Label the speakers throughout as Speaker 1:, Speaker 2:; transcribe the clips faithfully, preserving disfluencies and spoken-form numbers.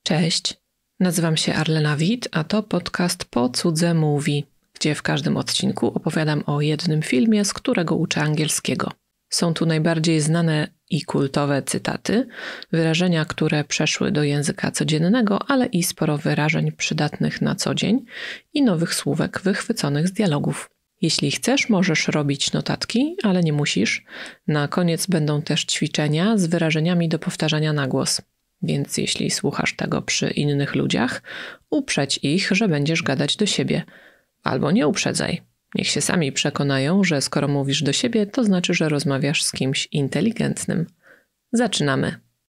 Speaker 1: Cześć, nazywam się Arlena Witt, a to podcast Po Cudze Mówi, gdzie w każdym odcinku opowiadam o jednym filmie, z którego uczę angielskiego. Są tu najbardziej znane i kultowe cytaty, wyrażenia, które przeszły do języka codziennego, ale i sporo wyrażeń przydatnych na co dzień i nowych słówek wychwyconych z dialogów. Jeśli chcesz, możesz robić notatki, ale nie musisz. Na koniec będą też ćwiczenia z wyrażeniami do powtarzania na głos. Więc jeśli słuchasz tego przy innych ludziach, uprzedź ich, że będziesz gadać do siebie. Albo nie uprzedzaj. Niech się sami przekonają, że skoro mówisz do siebie, to znaczy, że rozmawiasz z kimś inteligentnym. Zaczynamy.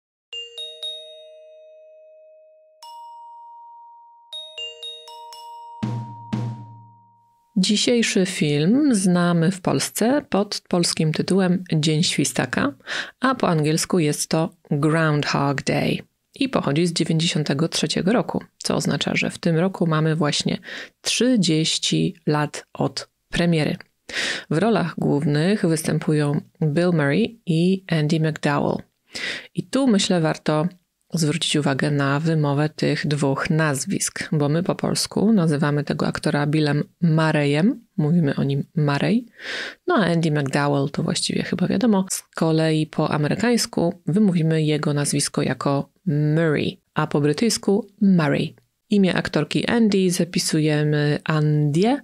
Speaker 1: Dzisiejszy film znamy w Polsce pod polskim tytułem Dzień Świstaka, a po angielsku jest to Groundhog Day i pochodzi z dziewięćdziesiątego trzeciego roku, co oznacza, że w tym roku mamy właśnie trzydzieści lat od premiery. W rolach głównych występują Bill Murray i Andie McDowell. I tu myślę warto zwrócić uwagę na wymowę tych dwóch nazwisk, bo my po polsku nazywamy tego aktora Billem Murrayem, mówimy o nim Murray, no a Andie McDowell to właściwie chyba wiadomo. Z kolei po amerykańsku wymówimy jego nazwisko jako Murray, a po brytyjsku Murray. Imię aktorki Andie zapisujemy Andie,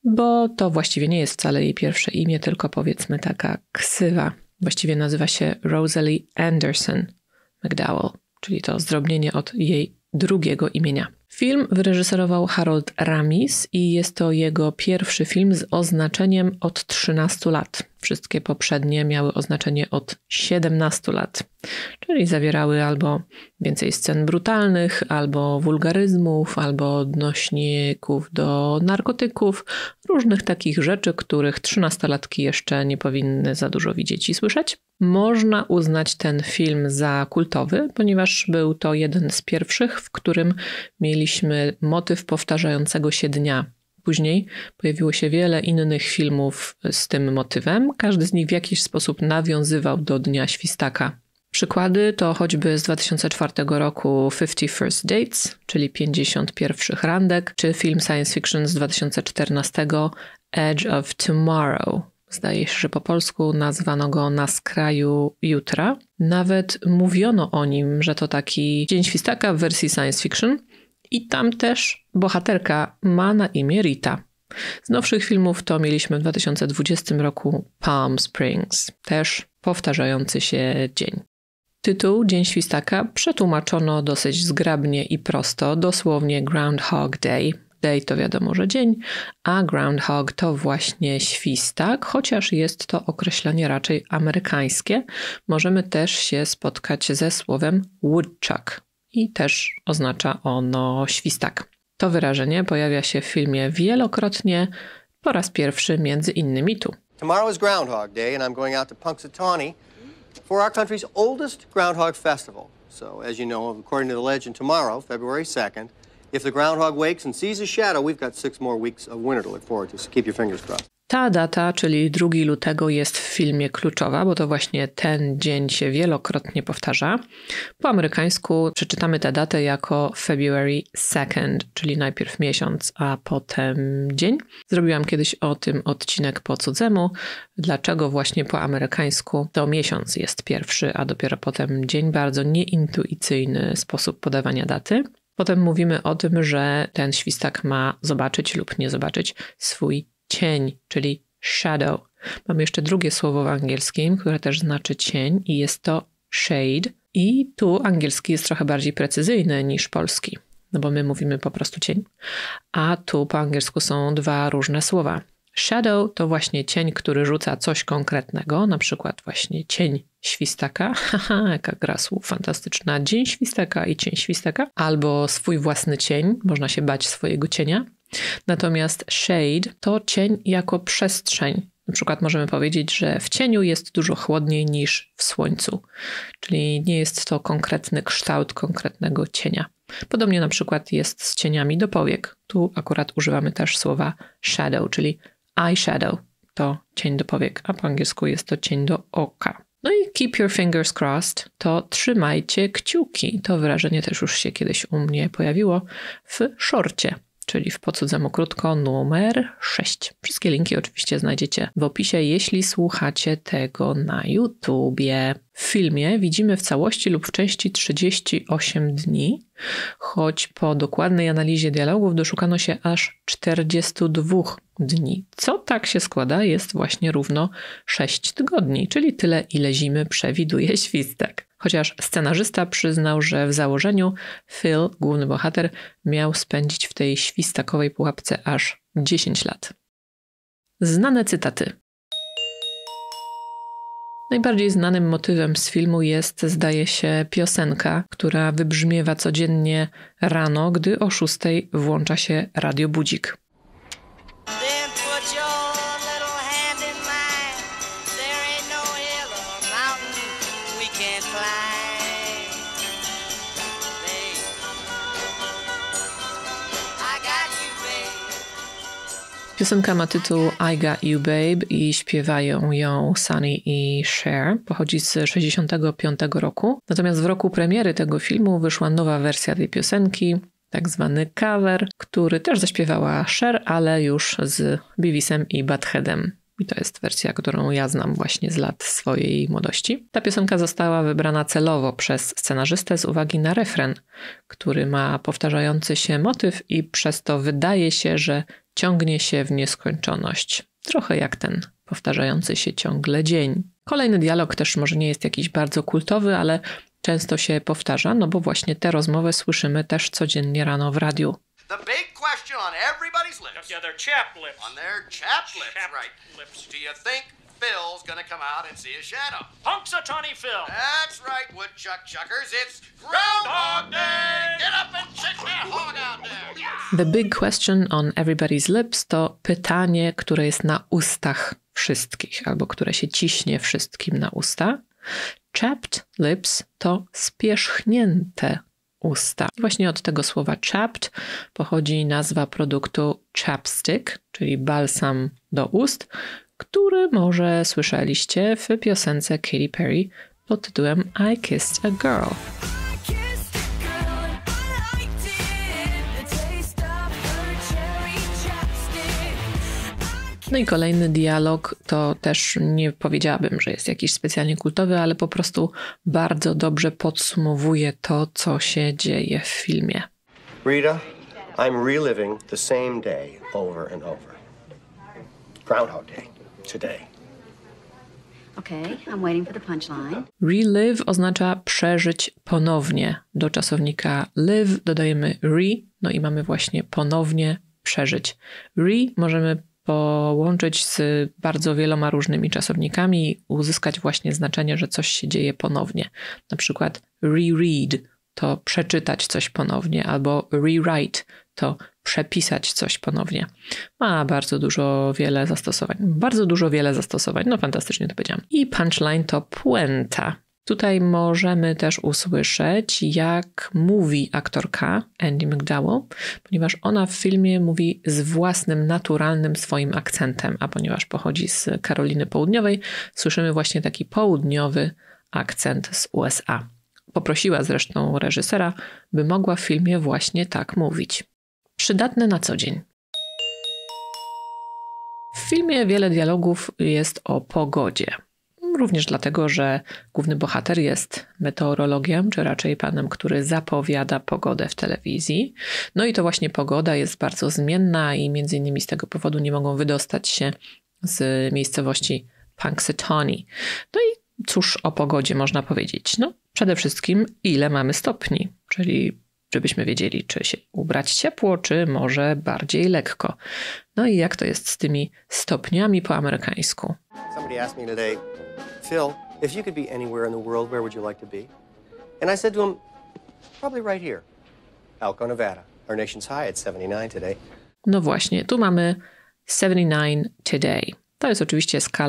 Speaker 1: bo to właściwie nie jest wcale jej pierwsze imię, tylko powiedzmy taka ksywa. Właściwie nazywa się Rosalie Anderson McDowell, czyli to zdrobnienie od jej drugiego imienia. Film wyreżyserował Harold Ramis i jest to jego pierwszy film z oznaczeniem od trzynastu lat. Wszystkie poprzednie miały oznaczenie od siedemnastu lat, czyli zawierały albo więcej scen brutalnych, albo wulgaryzmów, albo odnośników do narkotyków, różnych takich rzeczy, których trzynastolatki jeszcze nie powinny za dużo widzieć i słyszeć. Można uznać ten film za kultowy, ponieważ był to jeden z pierwszych, w którym mieliśmy motyw powtarzającego się dnia. Później pojawiło się wiele innych filmów z tym motywem. Każdy z nich w jakiś sposób nawiązywał do Dnia Świstaka. Przykłady to choćby z dwa tysiące czwartego roku fifty First Dates, czyli pięćdziesiąt pierwszych randek, czy film science fiction z dwa tysiące czternastego Edge of Tomorrow. Zdaje się, że po polsku nazwano go Na skraju jutra. Nawet mówiono o nim, że to taki Dzień Świstaka w wersji science fiction. I tam też bohaterka ma na imię Rita. Z nowszych filmów to mieliśmy w dwa tysiące dwudziestym roku Palm Springs, też powtarzający się dzień. Tytuł Dzień Świstaka przetłumaczono dosyć zgrabnie i prosto, dosłownie Groundhog Day. Day to wiadomo, że dzień, a groundhog to właśnie świstak, chociaż jest to określenie raczej amerykańskie. Możemy też się spotkać ze słowem woodchuck i też oznacza ono świstak. To wyrażenie pojawia się w filmie wielokrotnie, po raz pierwszy między innymi tu.
Speaker 2: Tomorrow is Groundhog Day and I'm going out to Punxsutawney for our country's oldest Groundhog Festival. So, as you know, according to the legend, tomorrow, February second, if the groundhog wakes and sees a shadow, we've got six more weeks of winter to look forward to, so keep your fingers crossed.
Speaker 1: Ta data, czyli drugiego lutego, jest w filmie kluczowa, bo to właśnie ten dzień się wielokrotnie powtarza. Po amerykańsku przeczytamy tę datę jako February second, czyli najpierw miesiąc, a potem dzień. Zrobiłam kiedyś o tym odcinek po cudzemu, dlaczego właśnie po amerykańsku to miesiąc jest pierwszy, a dopiero potem dzień. Bardzo nieintuicyjny sposób podawania daty. Potem mówimy o tym, że ten świstak ma zobaczyć lub nie zobaczyć swój cień, czyli shadow. Mamy jeszcze drugie słowo w angielskim, które też znaczy cień i jest to shade. I tu angielski jest trochę bardziej precyzyjny niż polski, no bo my mówimy po prostu cień, a tu po angielsku są dwa różne słowa. Shadow to właśnie cień, który rzuca coś konkretnego, na przykład właśnie cień świstaka, haha, jaka gra słów fantastyczna, dzień świstaka i cień świstaka, albo swój własny cień, można się bać swojego cienia. Natomiast shade to cień jako przestrzeń. Na przykład możemy powiedzieć, że w cieniu jest dużo chłodniej niż w słońcu, czyli nie jest to konkretny kształt konkretnego cienia. Podobnie na przykład jest z cieniami do powiek. Tu akurat używamy też słowa shadow, czyli eyeshadow to cień do powiek, a po angielsku jest to cień do oka. No i keep your fingers crossed to trzymajcie kciuki. To wyrażenie też już się kiedyś u mnie pojawiło w szorcie, czyli w Po cudzemu krótko numer sześć. Wszystkie linki oczywiście znajdziecie w opisie, jeśli słuchacie tego na YouTubie. W filmie widzimy w całości lub w części trzydzieści osiem dni, choć po dokładnej analizie dialogów doszukano się aż czterdziestu dwóch dni. Co tak się składa jest właśnie równo sześć tygodni, czyli tyle, ile zimy przewiduje Świstak. Chociaż scenarzysta przyznał, że w założeniu Phil, główny bohater, miał spędzić w tej świstakowej pułapce aż dziesięć lat. Znane cytaty. Najbardziej znanym motywem z filmu jest, zdaje się, piosenka, która wybrzmiewa codziennie rano, gdy o szóstej włącza się radiobudzik. Piosenka ma tytuł I Got You Babe i śpiewają ją Sonny i Cher. Pochodzi z sześćdziesiątego piątego roku. Natomiast w roku premiery tego filmu wyszła nowa wersja tej piosenki, tak zwany cover, który też zaśpiewała Cher, ale już z Beavisem i Buttheadem. I to jest wersja, którą ja znam właśnie z lat swojej młodości. Ta piosenka została wybrana celowo przez scenarzystę z uwagi na refren, który ma powtarzający się motyw i przez to wydaje się, że ciągnie się w nieskończoność. Trochę jak ten powtarzający się ciągle dzień. Kolejny dialog też może nie jest jakiś bardzo kultowy, ale często się powtarza, no bo właśnie tę rozmowę słyszymy też codziennie rano w radiu.
Speaker 3: The big question on everybody's lips.
Speaker 4: Yeah, their chap lips.
Speaker 3: On their chap lips,
Speaker 4: Chap
Speaker 3: right.
Speaker 4: lips.
Speaker 3: Do you think Phil's gonna come out and see a shadow?
Speaker 4: Punxsutawney Phil.
Speaker 3: That's right, woodchuck chuckers. It's Groundhog Day! Get up and check that hog out there!
Speaker 1: The big question on everybody's lips to pytanie, które jest na ustach wszystkich, albo które się ciśnie wszystkim na usta. Chapped lips to spierzchnięte usta. I właśnie od tego słowa chapped pochodzi nazwa produktu chapstick, czyli balsam do ust, który może słyszeliście w piosence Katy Perry pod tytułem I Kissed a Girl. No i kolejny dialog to też nie powiedziałabym, że jest jakiś specjalnie kultowy, ale po prostu bardzo dobrze podsumowuje to, co się dzieje w filmie.
Speaker 2: Rita, I'm reliving the same day over and over. Groundhog Day. Today.
Speaker 5: Okay, I'm waiting for the punchline.
Speaker 1: Relive oznacza przeżyć ponownie. Do czasownika live dodajemy re, no i mamy właśnie ponownie przeżyć. Re możemy połączyć z bardzo wieloma różnymi czasownikami i uzyskać właśnie znaczenie, że coś się dzieje ponownie. Na przykład reread to przeczytać coś ponownie, albo rewrite to przepisać coś ponownie. Ma bardzo dużo, wiele zastosowań. Bardzo dużo, wiele zastosowań. No fantastycznie to powiedziałam. I punchline to puenta. Tutaj możemy też usłyszeć, jak mówi aktorka Andie MacDowell, ponieważ ona w filmie mówi z własnym, naturalnym swoim akcentem, a ponieważ pochodzi z Karoliny Południowej, słyszymy właśnie taki południowy akcent z U S A. Poprosiła zresztą reżysera, by mogła w filmie właśnie tak mówić. Przydatne na co dzień. W filmie wiele dialogów jest o pogodzie. Również dlatego, że główny bohater jest meteorologiem, czy raczej panem, który zapowiada pogodę w telewizji. No i to właśnie pogoda jest bardzo zmienna i między innymi z tego powodu nie mogą wydostać się z miejscowości Punxsutawney. No i cóż o pogodzie można powiedzieć? No przede wszystkim ile mamy stopni, czyli żebyśmy wiedzieli, czy się ubrać ciepło, czy może bardziej lekko. No i jak to jest z tymi stopniami po amerykańsku?
Speaker 2: Somebody asked me today, Phil, if you could be anywhere in the world, where would you like to be? And I said to him, probably right here, Elko, Nevada. Our nation's high at seventy-nine today.
Speaker 1: No właśnie, tu mamy seventy-nine today. To jest oczywiście skala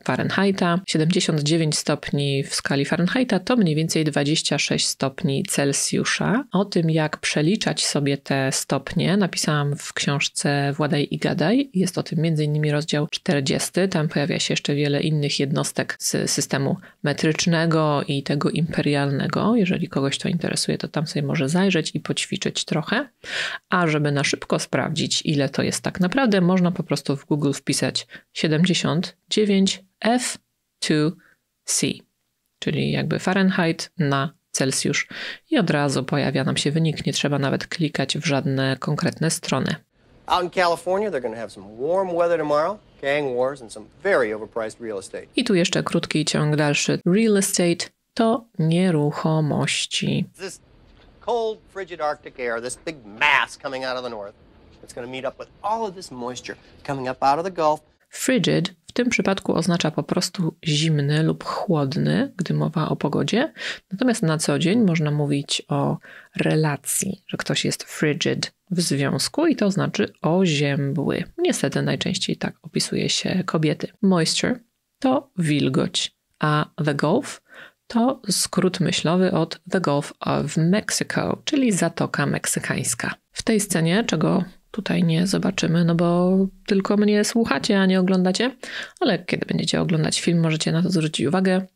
Speaker 1: Fahrenheita. siedemdziesiąt dziewięć stopni w skali Fahrenheita to mniej więcej dwadzieścia sześć stopni Celsjusza. O tym, jak przeliczać sobie te stopnie, napisałam w książce Władaj i Gadaj. Jest o tym między innymi rozdział czterdziesty. Tam pojawia się jeszcze wiele innych jednostek z systemu metrycznego i tego imperialnego. Jeżeli kogoś to interesuje, to tam sobie może zajrzeć i poćwiczyć trochę. A żeby na szybko sprawdzić, ile to jest tak naprawdę, można po prostu w Google wpisać siedemdziesiąt dziewięć F two C, czyli jakby Fahrenheit na Celsjusz i od razu pojawia nam się wynik, nie trzeba nawet klikać w żadne konkretne strony.
Speaker 2: Out in California, they're going to have some warm weather tomorrow, gang wars and some very overpriced real estate.
Speaker 1: I tu jeszcze krótki ciąg dalszy. Real estate to nieruchomości.
Speaker 2: This cold, frigid Arctic air, this big mass coming out of the north, it's going to meet up with all of this moisture coming up out of the Gulf.
Speaker 1: Frigid w tym przypadku oznacza po prostu zimny lub chłodny, gdy mowa o pogodzie. Natomiast na co dzień można mówić o relacji, że ktoś jest frigid w związku i to znaczy oziębły. Niestety najczęściej tak opisuje się kobiety. Moisture to wilgoć, a the Gulf to skrót myślowy od The Gulf of Mexico, czyli Zatoka Meksykańska. W tej scenie, czego tutaj nie zobaczymy, no bo tylko mnie słuchacie, a nie oglądacie, ale kiedy będziecie oglądać film, możecie na to zwrócić uwagę,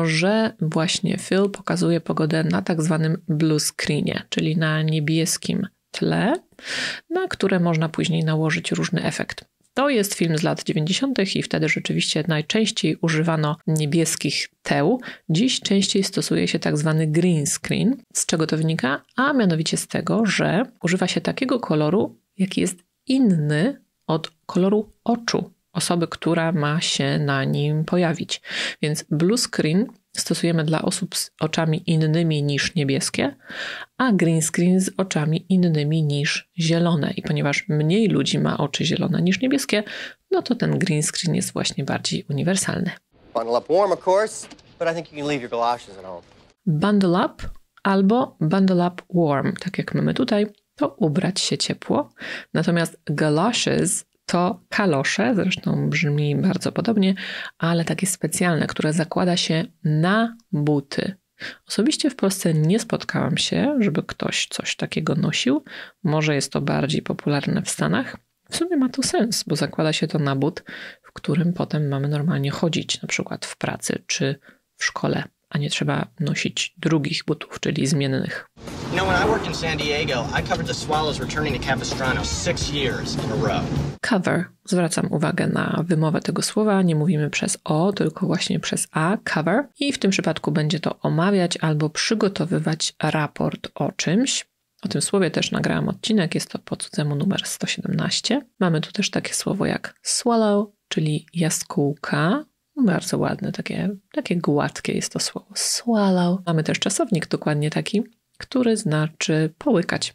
Speaker 1: że właśnie Phil pokazuje pogodę na tak zwanym blue screenie, czyli na niebieskim tle, na które można później nałożyć różny efekt. To jest film z lat dziewięćdziesiątych i wtedy rzeczywiście najczęściej używano niebieskich teł. Dziś częściej stosuje się tak zwany green screen. Z czego to wynika? A mianowicie z tego, że używa się takiego koloru, jaki jest inny od koloru oczu osoby, która ma się na nim pojawić. Więc blue screen stosujemy dla osób z oczami innymi niż niebieskie, a green screen z oczami innymi niż zielone. I ponieważ mniej ludzi ma oczy zielone niż niebieskie, no to ten green screen jest właśnie bardziej uniwersalny.
Speaker 2: Bundle up warm, of course, but I think you can leave your galoshes at home.
Speaker 1: Bundle up albo bundle up warm, tak jak mamy tutaj, to ubrać się ciepło. Natomiast galoshes to kalosze, zresztą brzmi bardzo podobnie, ale takie specjalne, które zakłada się na buty. Osobiście w Polsce nie spotkałam się, żeby ktoś coś takiego nosił. Może jest to bardziej popularne w Stanach. W sumie ma to sens, bo zakłada się to na but, w którym potem mamy normalnie chodzić, na przykład w pracy czy w szkole, a nie trzeba nosić drugich butów, czyli zmiennych.
Speaker 6: You know, when I worked in San Diego, I covered the Swallows returning to Capistrano six years in a row.
Speaker 1: Cover. Zwracam uwagę na wymowę tego słowa. Nie mówimy przez O, tylko właśnie przez A. Cover. I w tym przypadku będzie to omawiać albo przygotowywać raport o czymś. O tym słowie też nagrałam odcinek. Jest to po cudzemu numer sto siedemnaście. Mamy tu też takie słowo jak swallow, czyli jaskółka. Bardzo ładne, takie, takie gładkie jest to słowo. Swallow. Mamy też czasownik dokładnie taki, który znaczy połykać.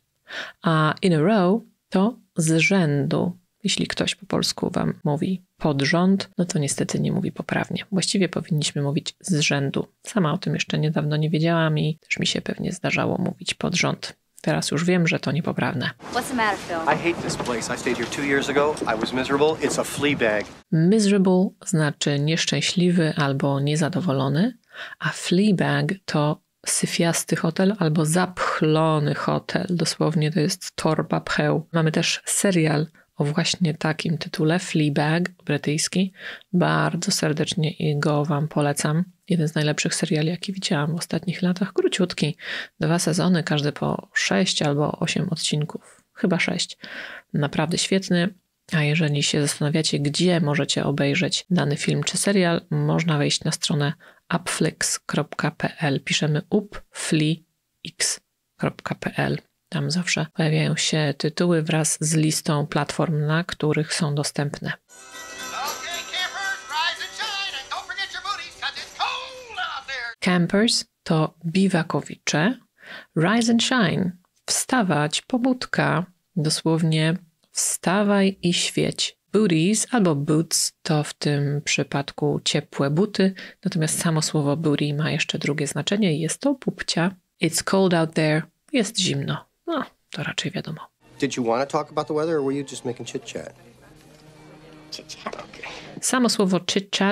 Speaker 1: A in a row to z rzędu. Jeśli ktoś po polsku wam mówi pod rząd, no to niestety nie mówi poprawnie. Właściwie powinniśmy mówić z rzędu. Sama o tym jeszcze niedawno nie wiedziałam i też mi się pewnie zdarzało mówić pod rząd. Teraz już wiem, że to niepoprawne.
Speaker 5: What's the matter, Phil?
Speaker 2: I hate this place. I stayed here two years ago. I was miserable. It's a flea bag.
Speaker 1: Miserable znaczy nieszczęśliwy albo niezadowolony, a Fleabag to syfiasty hotel albo zapchlony hotel. Dosłownie to jest torba pcheł. Mamy też serial o właśnie takim tytule, Fleabag, brytyjski. Bardzo serdecznie go wam polecam. Jeden z najlepszych seriali, jaki widziałam w ostatnich latach. Króciutki. Dwa sezony, każdy po sześć albo osiem odcinków. Chyba sześć. Naprawdę świetny. A jeżeli się zastanawiacie, gdzie możecie obejrzeć dany film czy serial, można wejść na stronę upflix kropka p l. Piszemy upflix kropka p l. Tam zawsze pojawiają się tytuły wraz z listą platform, na których są dostępne.
Speaker 3: Okay, campers, rise and shine, and don't forget your booties, 'cause it's cold out there.
Speaker 1: Campers to biwakowicze. Rise and shine. Wstawać, pobudka. Dosłownie wstawaj i świeć. Booties albo boots to w tym przypadku ciepłe buty, natomiast samo słowo booty ma jeszcze drugie znaczenie i jest to pupcia. It's cold out there. Jest zimno. No, to raczej wiadomo.
Speaker 2: Did you want to talk about the weather, or were you just making chit-chat?
Speaker 5: Chit-chat.
Speaker 1: Samo słowo chit-chat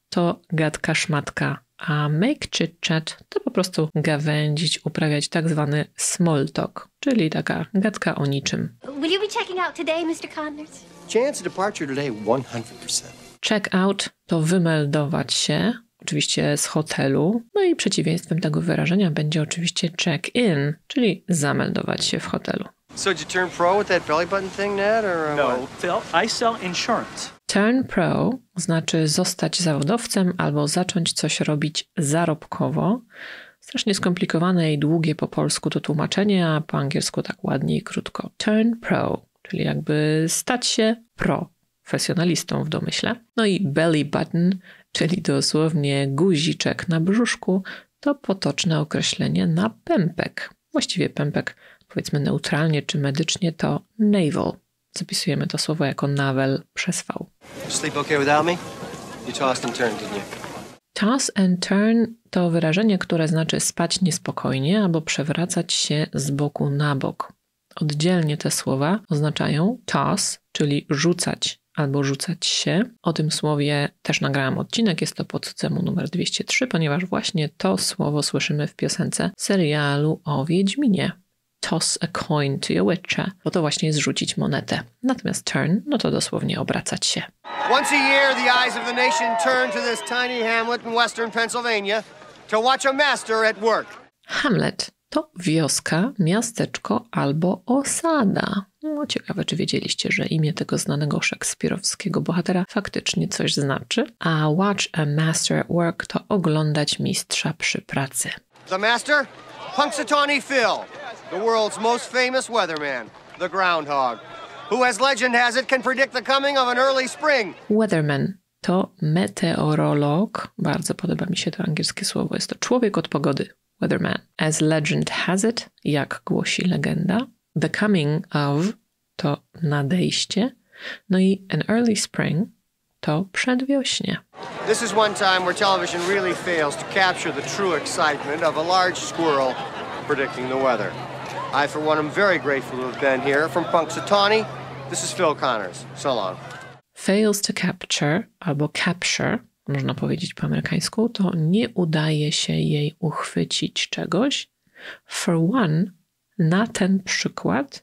Speaker 1: to gadka szmatka, a make chit-chat to po prostu gawędzić, uprawiać tak zwany small talk, czyli taka gadka o niczym.
Speaker 5: Will you be checking out today, mister Connors?
Speaker 2: Chance of departure today, one hundred percent.
Speaker 1: Check out to wymeldować się, oczywiście z hotelu. No i przeciwieństwem tego wyrażenia będzie oczywiście check in, czyli zameldować się w hotelu.
Speaker 2: So did you turn pro with that belly button thing, Ned, or uh,
Speaker 4: No,
Speaker 2: what?
Speaker 4: Phil, I sell insurance.
Speaker 1: Turn pro znaczy zostać zawodowcem albo zacząć coś robić zarobkowo. Strasznie skomplikowane i długie po polsku to tłumaczenie, a po angielsku tak ładnie i krótko. Turn pro, czyli jakby stać się pro, profesjonalistą w domyśle. No i belly button, czyli dosłownie guziczek na brzuszku, to potoczne określenie na pępek. Właściwie pępek, powiedzmy neutralnie czy medycznie, to navel. Zapisujemy to słowo jako navel przez V.
Speaker 2: Sleep okay without me? You tossed and turned, didn't you?
Speaker 1: Toss and turn to wyrażenie, które znaczy spać niespokojnie albo przewracać się z boku na bok. Oddzielnie te słowa oznaczają toss, czyli rzucać albo rzucać się. O tym słowie też nagrałam odcinek, jest to pod cemu numer dwieście trzy, ponieważ właśnie to słowo słyszymy w piosence serialu o Wiedźminie. Toss a coin to your witcher, bo to właśnie jest rzucić monetę. Natomiast turn, no to dosłownie obracać się.
Speaker 2: Once a year, the eyes of the nation turn to this tiny hamlet in western Pennsylvania to watch a master at work.
Speaker 1: Hamlet to wioska, miasteczko albo osada. No, ciekawe, czy wiedzieliście, że imię tego znanego szekspirowskiego bohatera faktycznie coś znaczy. A watch a master at work to oglądać mistrza przy pracy.
Speaker 2: The master? Punxsutawney Phil, the world's most famous weatherman, the groundhog, who, as legend has it, can predict the coming of an early spring.
Speaker 1: Weatherman to meteorolog. Bardzo podoba mi się to angielskie słowo. Jest to człowiek od pogody. Weatherman. As legend has it, jak głosi legenda. The coming of to nadejście. No i an early spring to przedwiośnie.
Speaker 2: This is one time where television really fails to capture the true excitement of a large squirrel predicting the weather. I, for one, am very grateful to have been here. From Punxsutawney, this is Phil Connors. So long.
Speaker 1: Fails to capture albo capture, można powiedzieć po amerykańsku, to nie udaje się jej uchwycić czegoś. For one, na ten przykład,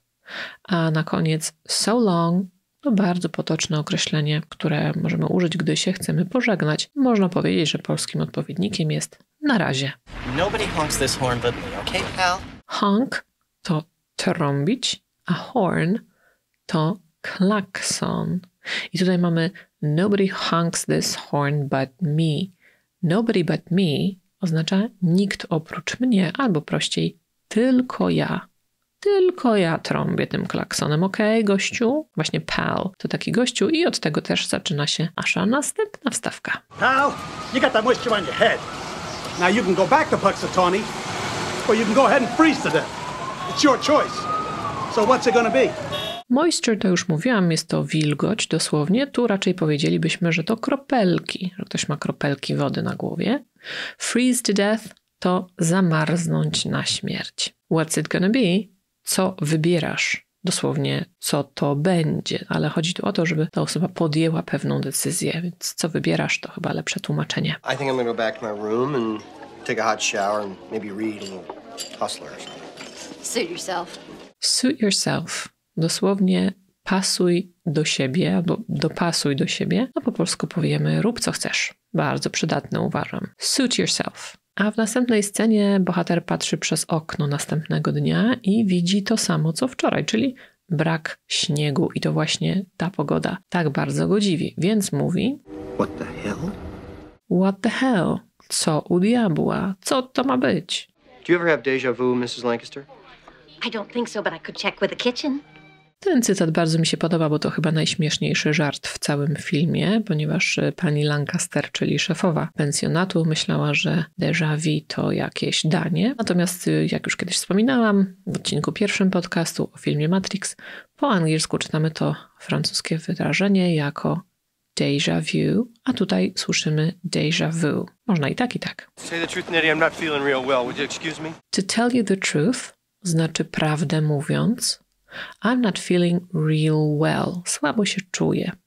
Speaker 1: a na koniec so long to bardzo potoczne określenie, które możemy użyć, gdy się chcemy pożegnać. Można powiedzieć, że polskim odpowiednikiem jest na razie.
Speaker 6: Nobody honks this horn but me, okay, pal?
Speaker 1: Honk to trąbić, a horn to klakson. I tutaj mamy nobody honks this horn but me. Nobody but me oznacza nikt oprócz mnie, albo prościej tylko ja. Tylko ja trąbię tym klaksonem, okej, gościu? Właśnie pal to taki gościu i od tego też zaczyna się nasza następna wstawka.
Speaker 7: Pal, you got that moisture on your head. Now you can go back to Punxsutawney, or you can go ahead and freeze to death. It's your choice. So what's it gonna be?
Speaker 1: Moisture to już mówiłam, jest to wilgoć dosłownie. Tu raczej powiedzielibyśmy, że to kropelki, że ktoś ma kropelki wody na głowie. Freeze to death to zamarznąć na śmierć. What's it gonna be? Co wybierasz? Dosłownie, co to będzie. Ale chodzi tu o to, żeby ta osoba podjęła pewną decyzję, więc co wybierasz, to chyba lepsze tłumaczenie.
Speaker 2: I think I'm gonna go back to my room and take a hot shower and maybe read a little Hustler or something.
Speaker 5: Suit yourself.
Speaker 1: Suit yourself. Dosłownie pasuj do siebie albo dopasuj do siebie. A po polsku powiemy rób co chcesz. Bardzo przydatne uważam. Suit yourself. A w następnej scenie bohater patrzy przez okno następnego dnia i widzi to samo co wczoraj, czyli brak śniegu. I to właśnie ta pogoda tak bardzo go dziwi. Więc mówi:
Speaker 2: What the hell?
Speaker 1: What the hell? Co u diabła? Co to ma być?
Speaker 2: Do you ever have déjà vu, missus Lancaster?
Speaker 5: I don't think so, but I could check with the kitchen.
Speaker 1: Ten cytat bardzo mi się podoba, bo to chyba najśmieszniejszy żart w całym filmie, ponieważ pani Lancaster, czyli szefowa pensjonatu, myślała, że déjà vu to jakieś danie. Natomiast, jak już kiedyś wspominałam w odcinku pierwszym podcastu o filmie Matrix, po angielsku czytamy to francuskie wyrażenie jako déjà vu, a tutaj słyszymy déjà vu. Można i tak, i tak.
Speaker 2: Say the truth, Nettie, I'm not feeling real well. Would you excuse me?
Speaker 1: To tell you the truth znaczy prawdę mówiąc. I'm not feeling real well. Słabo się czuję.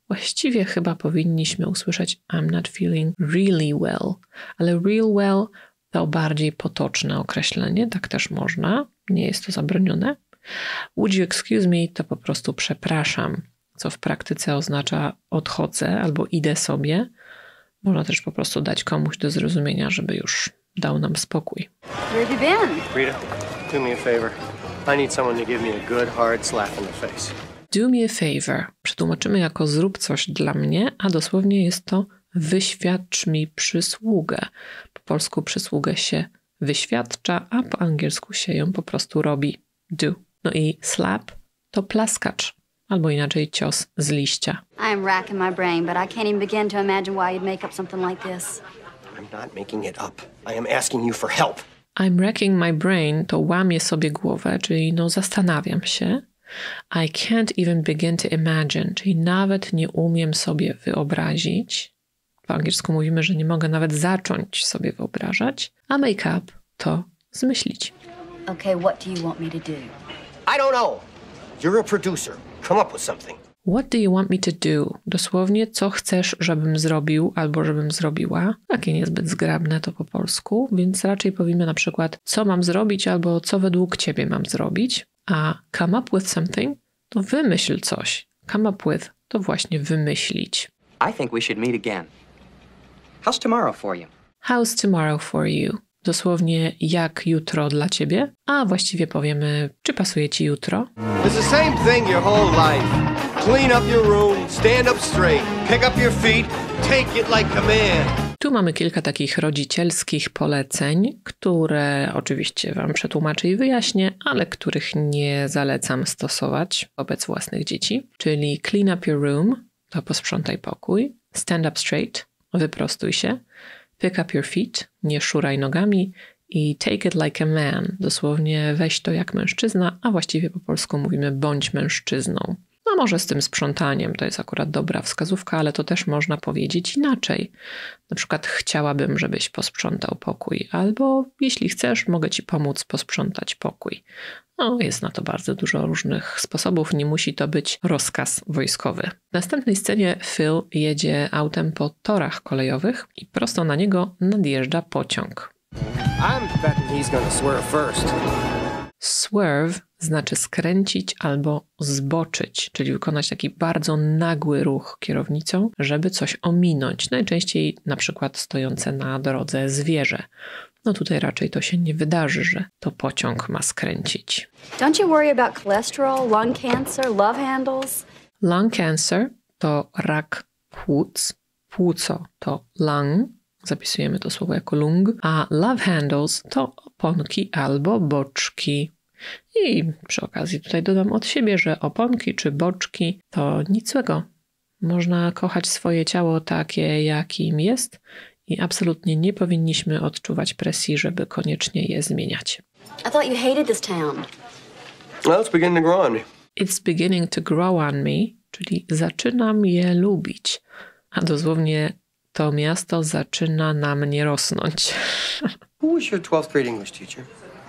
Speaker 1: Właściwie chyba powinniśmy usłyszeć I'm not feeling really well, ale real well to bardziej potoczne określenie, tak też można, nie jest to zabronione. Would you excuse me to po prostu przepraszam, co w praktyce oznacza odchodzę albo idę sobie. Można też po prostu dać komuś do zrozumienia, żeby już dał nam spokój.
Speaker 5: Where have you been?
Speaker 2: Rita, do me a favor. I need someone to give me a good hard slap in the face.
Speaker 1: Do me a favor przetłumaczymy jako zrób coś dla mnie, a dosłownie jest to wyświadcz mi przysługę. Po polsku przysługę się wyświadcza, a po angielsku się ją po prostu robi. Do. No i slap to plaskacz, albo inaczej cios z liścia.
Speaker 5: I am racking my brain, but I can't even begin to imagine why you'd make up something like this.
Speaker 2: I'm not making it up. I am asking you for help.
Speaker 1: I'm racking my brain to łamię sobie głowę, czyli no zastanawiam się. I can't even begin to imagine, czyli nawet nie umiem sobie wyobrazić. Po angielsku mówimy, że nie mogę nawet zacząć sobie wyobrażać. A make up to zmyślić.
Speaker 5: Okay, what do you want me to do?
Speaker 2: I don't know. You're a producer. Come up with something.
Speaker 1: What do you want me to do? Dosłownie, co chcesz, żebym zrobił albo żebym zrobiła. Takie niezbyt zgrabne to po polsku, więc raczej powiemy na przykład, co mam zrobić albo co według ciebie mam zrobić. A come up with something to wymyśl coś. Come up with to właśnie wymyślić.
Speaker 8: I think we should meet again. How's tomorrow for you?
Speaker 1: How's tomorrow for you? Dosłownie jak jutro dla ciebie, a właściwie powiemy, czy pasuje ci jutro.
Speaker 2: It's the same thing your whole life. Clean up your room, stand up straight, pick up your feet, take it like command.
Speaker 1: Tu mamy kilka takich rodzicielskich poleceń, które oczywiście wam przetłumaczę i wyjaśnię, ale których nie zalecam stosować wobec własnych dzieci. Czyli clean up your room, to posprzątaj pokój, stand up straight, wyprostuj się, pick up your feet, nie szuraj nogami i take it like a man, dosłownie weź to jak mężczyzna, a właściwie po polsku mówimy bądź mężczyzną. No może z tym sprzątaniem to jest akurat dobra wskazówka, ale to też można powiedzieć inaczej. Na przykład chciałabym, żebyś posprzątał pokój, albo jeśli chcesz, mogę ci pomóc posprzątać pokój. No, jest na to bardzo dużo różnych sposobów, nie musi to być rozkaz wojskowy. W następnej scenie Phil jedzie autem po torach kolejowych i prosto na niego nadjeżdża pociąg.
Speaker 2: I'm betting he's gonna swerve first.
Speaker 1: Swerve znaczy skręcić albo zboczyć, czyli wykonać taki bardzo nagły ruch kierownicą, żeby coś ominąć, najczęściej na przykład stojące na drodze zwierzę. No tutaj raczej to się nie wydarzy, że to pociąg ma skręcić.
Speaker 5: Don't you worry about cholesterol, lung cancer, love handles?
Speaker 1: Lung cancer to rak płuc, płuco to lung, zapisujemy to słowo jako lung, a love handles to oponki albo boczki. I przy okazji tutaj dodam od siebie, że oponki czy boczki to nic złego. Można kochać swoje ciało takie, jakim jest i absolutnie nie powinniśmy odczuwać presji, żeby koniecznie je zmieniać.
Speaker 5: I thought you hated this town.
Speaker 2: Well, it's beginning to grow on me.
Speaker 1: It's beginning to grow on me, czyli zaczynam je lubić. A dosłownie to miasto zaczyna na mnie rosnąć.
Speaker 2: Who was your twelfth grade English teacher?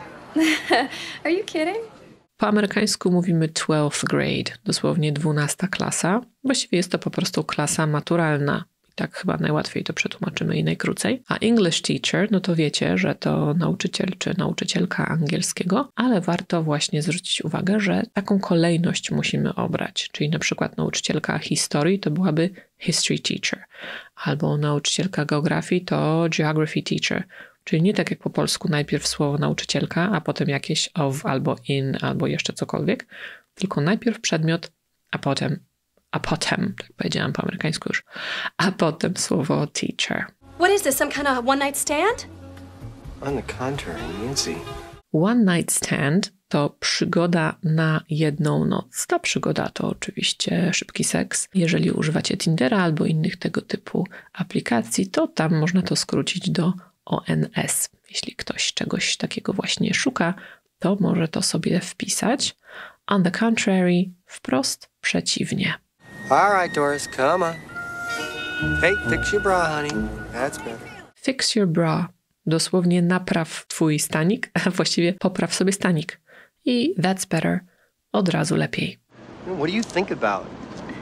Speaker 5: Are you kidding?
Speaker 1: Po amerykańsku mówimy twelfth grade, dosłownie dwunasta klasa. Właściwie jest to po prostu klasa maturalna. I tak chyba najłatwiej to przetłumaczymy i najkrócej. A English teacher, no to wiecie, że to nauczyciel czy nauczycielka angielskiego, ale warto właśnie zwrócić uwagę, że taką kolejność musimy obrać. Czyli na przykład nauczycielka historii to byłaby history teacher, albo nauczycielka geografii to geography teacher. Czyli nie tak jak po polsku najpierw słowo nauczycielka, a potem jakieś of albo in, albo jeszcze cokolwiek, tylko najpierw przedmiot, a potem, a potem, tak powiedziałam po amerykańsku już, a potem słowo teacher.
Speaker 9: What is this, some kind of one night stand?
Speaker 2: On the contrary, Nancy.
Speaker 1: One night stand to przygoda na jedną noc. Ta przygoda to oczywiście szybki seks. Jeżeli używacie Tindera albo innych tego typu aplikacji, to tam można to skrócić do O N S. Jeśli ktoś czegoś takiego właśnie szuka, to może to sobie wpisać. On the contrary, wprost przeciwnie.
Speaker 2: All right, Doris, come on. Hey, fix your bra, honey. That's better.
Speaker 1: Fix your bra. Dosłownie napraw twój stanik, a właściwie popraw sobie stanik. I that's better. Od razu lepiej.
Speaker 2: What do you think about?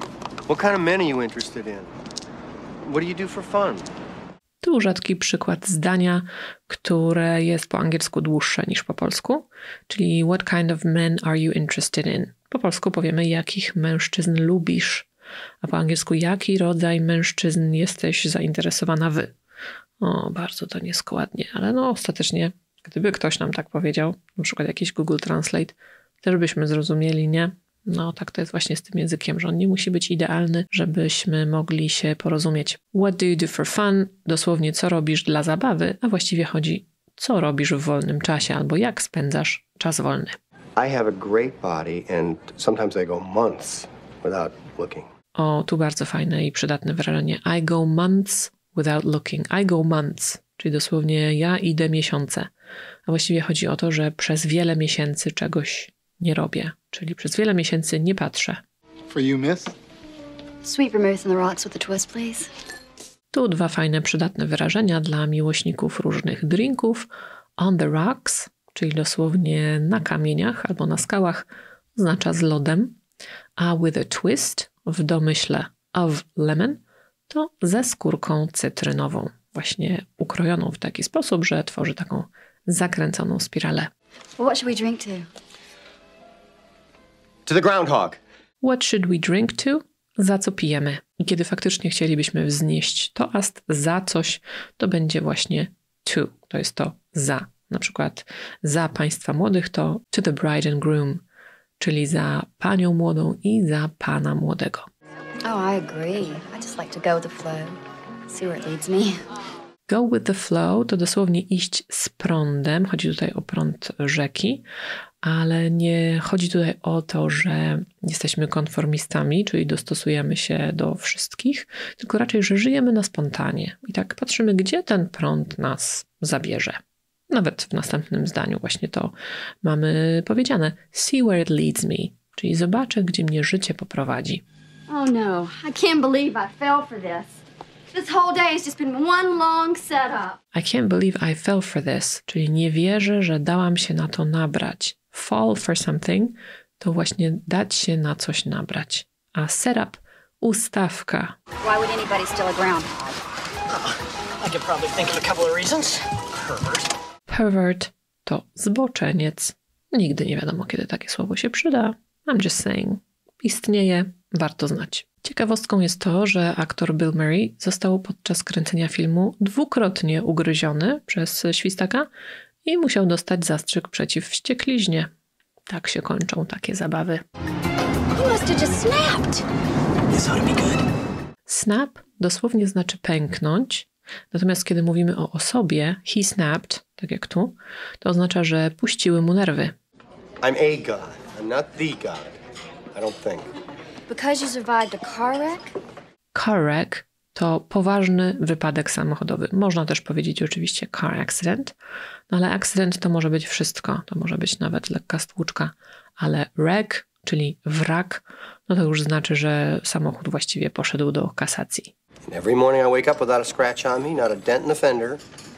Speaker 2: What kind of men are you interested in? What do you do for fun?
Speaker 1: Tu rzadki przykład zdania, które jest po angielsku dłuższe niż po polsku, czyli what kind of men are you interested in? Po polsku powiemy, jakich mężczyzn lubisz, a po angielsku jaki rodzaj mężczyzn jesteś zainteresowana wy. O, bardzo to nieskładnie, ale no ostatecznie, gdyby ktoś nam tak powiedział, na przykład jakiś Google Translate, też byśmy zrozumieli, nie? No tak to jest właśnie z tym językiem, że on nie musi być idealny, żebyśmy mogli się porozumieć. What do you do for fun? Dosłownie co robisz dla zabawy, a właściwie chodzi co robisz w wolnym czasie albo jak spędzasz czas wolny.
Speaker 2: I have a great body and sometimes I go months without looking.
Speaker 1: O, tu bardzo fajne i przydatne wyrażenie. I go months without looking. I go months, czyli dosłownie ja idę miesiące. A właściwie chodzi o to, że przez wiele miesięcy czegoś nie robię, czyli przez wiele miesięcy nie patrzę.
Speaker 10: For you, miss?
Speaker 5: Sweet vermouth on the rocks with a twist, please.
Speaker 1: Tu dwa fajne, przydatne wyrażenia dla miłośników różnych drinków. On the rocks, czyli dosłownie na kamieniach albo na skałach, oznacza z lodem, a with a twist, w domyśle of lemon, to ze skórką cytrynową, właśnie ukrojoną w taki sposób, że tworzy taką zakręconą spiralę.
Speaker 5: Well, what should we drink to?
Speaker 2: To the groundhog.
Speaker 1: What should we drink to? Za co pijemy? I kiedy faktycznie chcielibyśmy wznieść toast za coś, to będzie właśnie to. To jest to za. Na przykład za państwa młodych to to the bride and groom, czyli za panią młodą i za pana młodego.
Speaker 5: Oh, I agree. I just like to go with the flow. See where it leads me.
Speaker 1: Go with the flow to dosłownie iść z prądem. Chodzi tutaj o prąd rzeki, ale nie chodzi tutaj o to, że jesteśmy konformistami, czyli dostosujemy się do wszystkich, tylko raczej, że żyjemy na spontanie. I tak patrzymy, gdzie ten prąd nas zabierze. Nawet w następnym zdaniu właśnie to mamy powiedziane. See where it leads me, czyli zobaczę, gdzie mnie życie poprowadzi.
Speaker 5: Oh no, I can't believe I fell for this. This whole day has just been one long setup.
Speaker 1: I can't believe I fell for this, czyli nie wierzę, że dałam się na to nabrać. Fall for something to właśnie dać się na coś nabrać. A setup, ustawka.
Speaker 5: Why would anybody steal a groundhog?
Speaker 6: Uh, I could probably think of a couple of reasons. Pervert.
Speaker 1: Pervert to zboczeniec. Nigdy nie wiadomo, kiedy takie słowo się przyda. I'm just saying. Istnieje, warto znać. Ciekawostką jest to, że aktor Bill Murray został podczas kręcenia filmu dwukrotnie ugryziony przez świstaka i musiał dostać zastrzyk przeciw wściekliźnie. Tak się kończą takie zabawy.
Speaker 5: He must have just snapped.
Speaker 6: This ought to be good.
Speaker 1: Snap dosłownie znaczy pęknąć, natomiast kiedy mówimy o osobie, he snapped, tak jak tu, to oznacza, że puściły mu nerwy.
Speaker 2: I'm a god. I'm not the god. I don't think.
Speaker 5: Because you survived a car wreck?
Speaker 1: Car wreck to poważny wypadek samochodowy. Można też powiedzieć oczywiście car accident, no ale accident to może być wszystko. To może być nawet lekka stłuczka, ale wreck, czyli wrak, no to już znaczy, że samochód właściwie poszedł do kasacji.
Speaker 2: And every morning I wake up without a scratch on me, not a dent in the fender.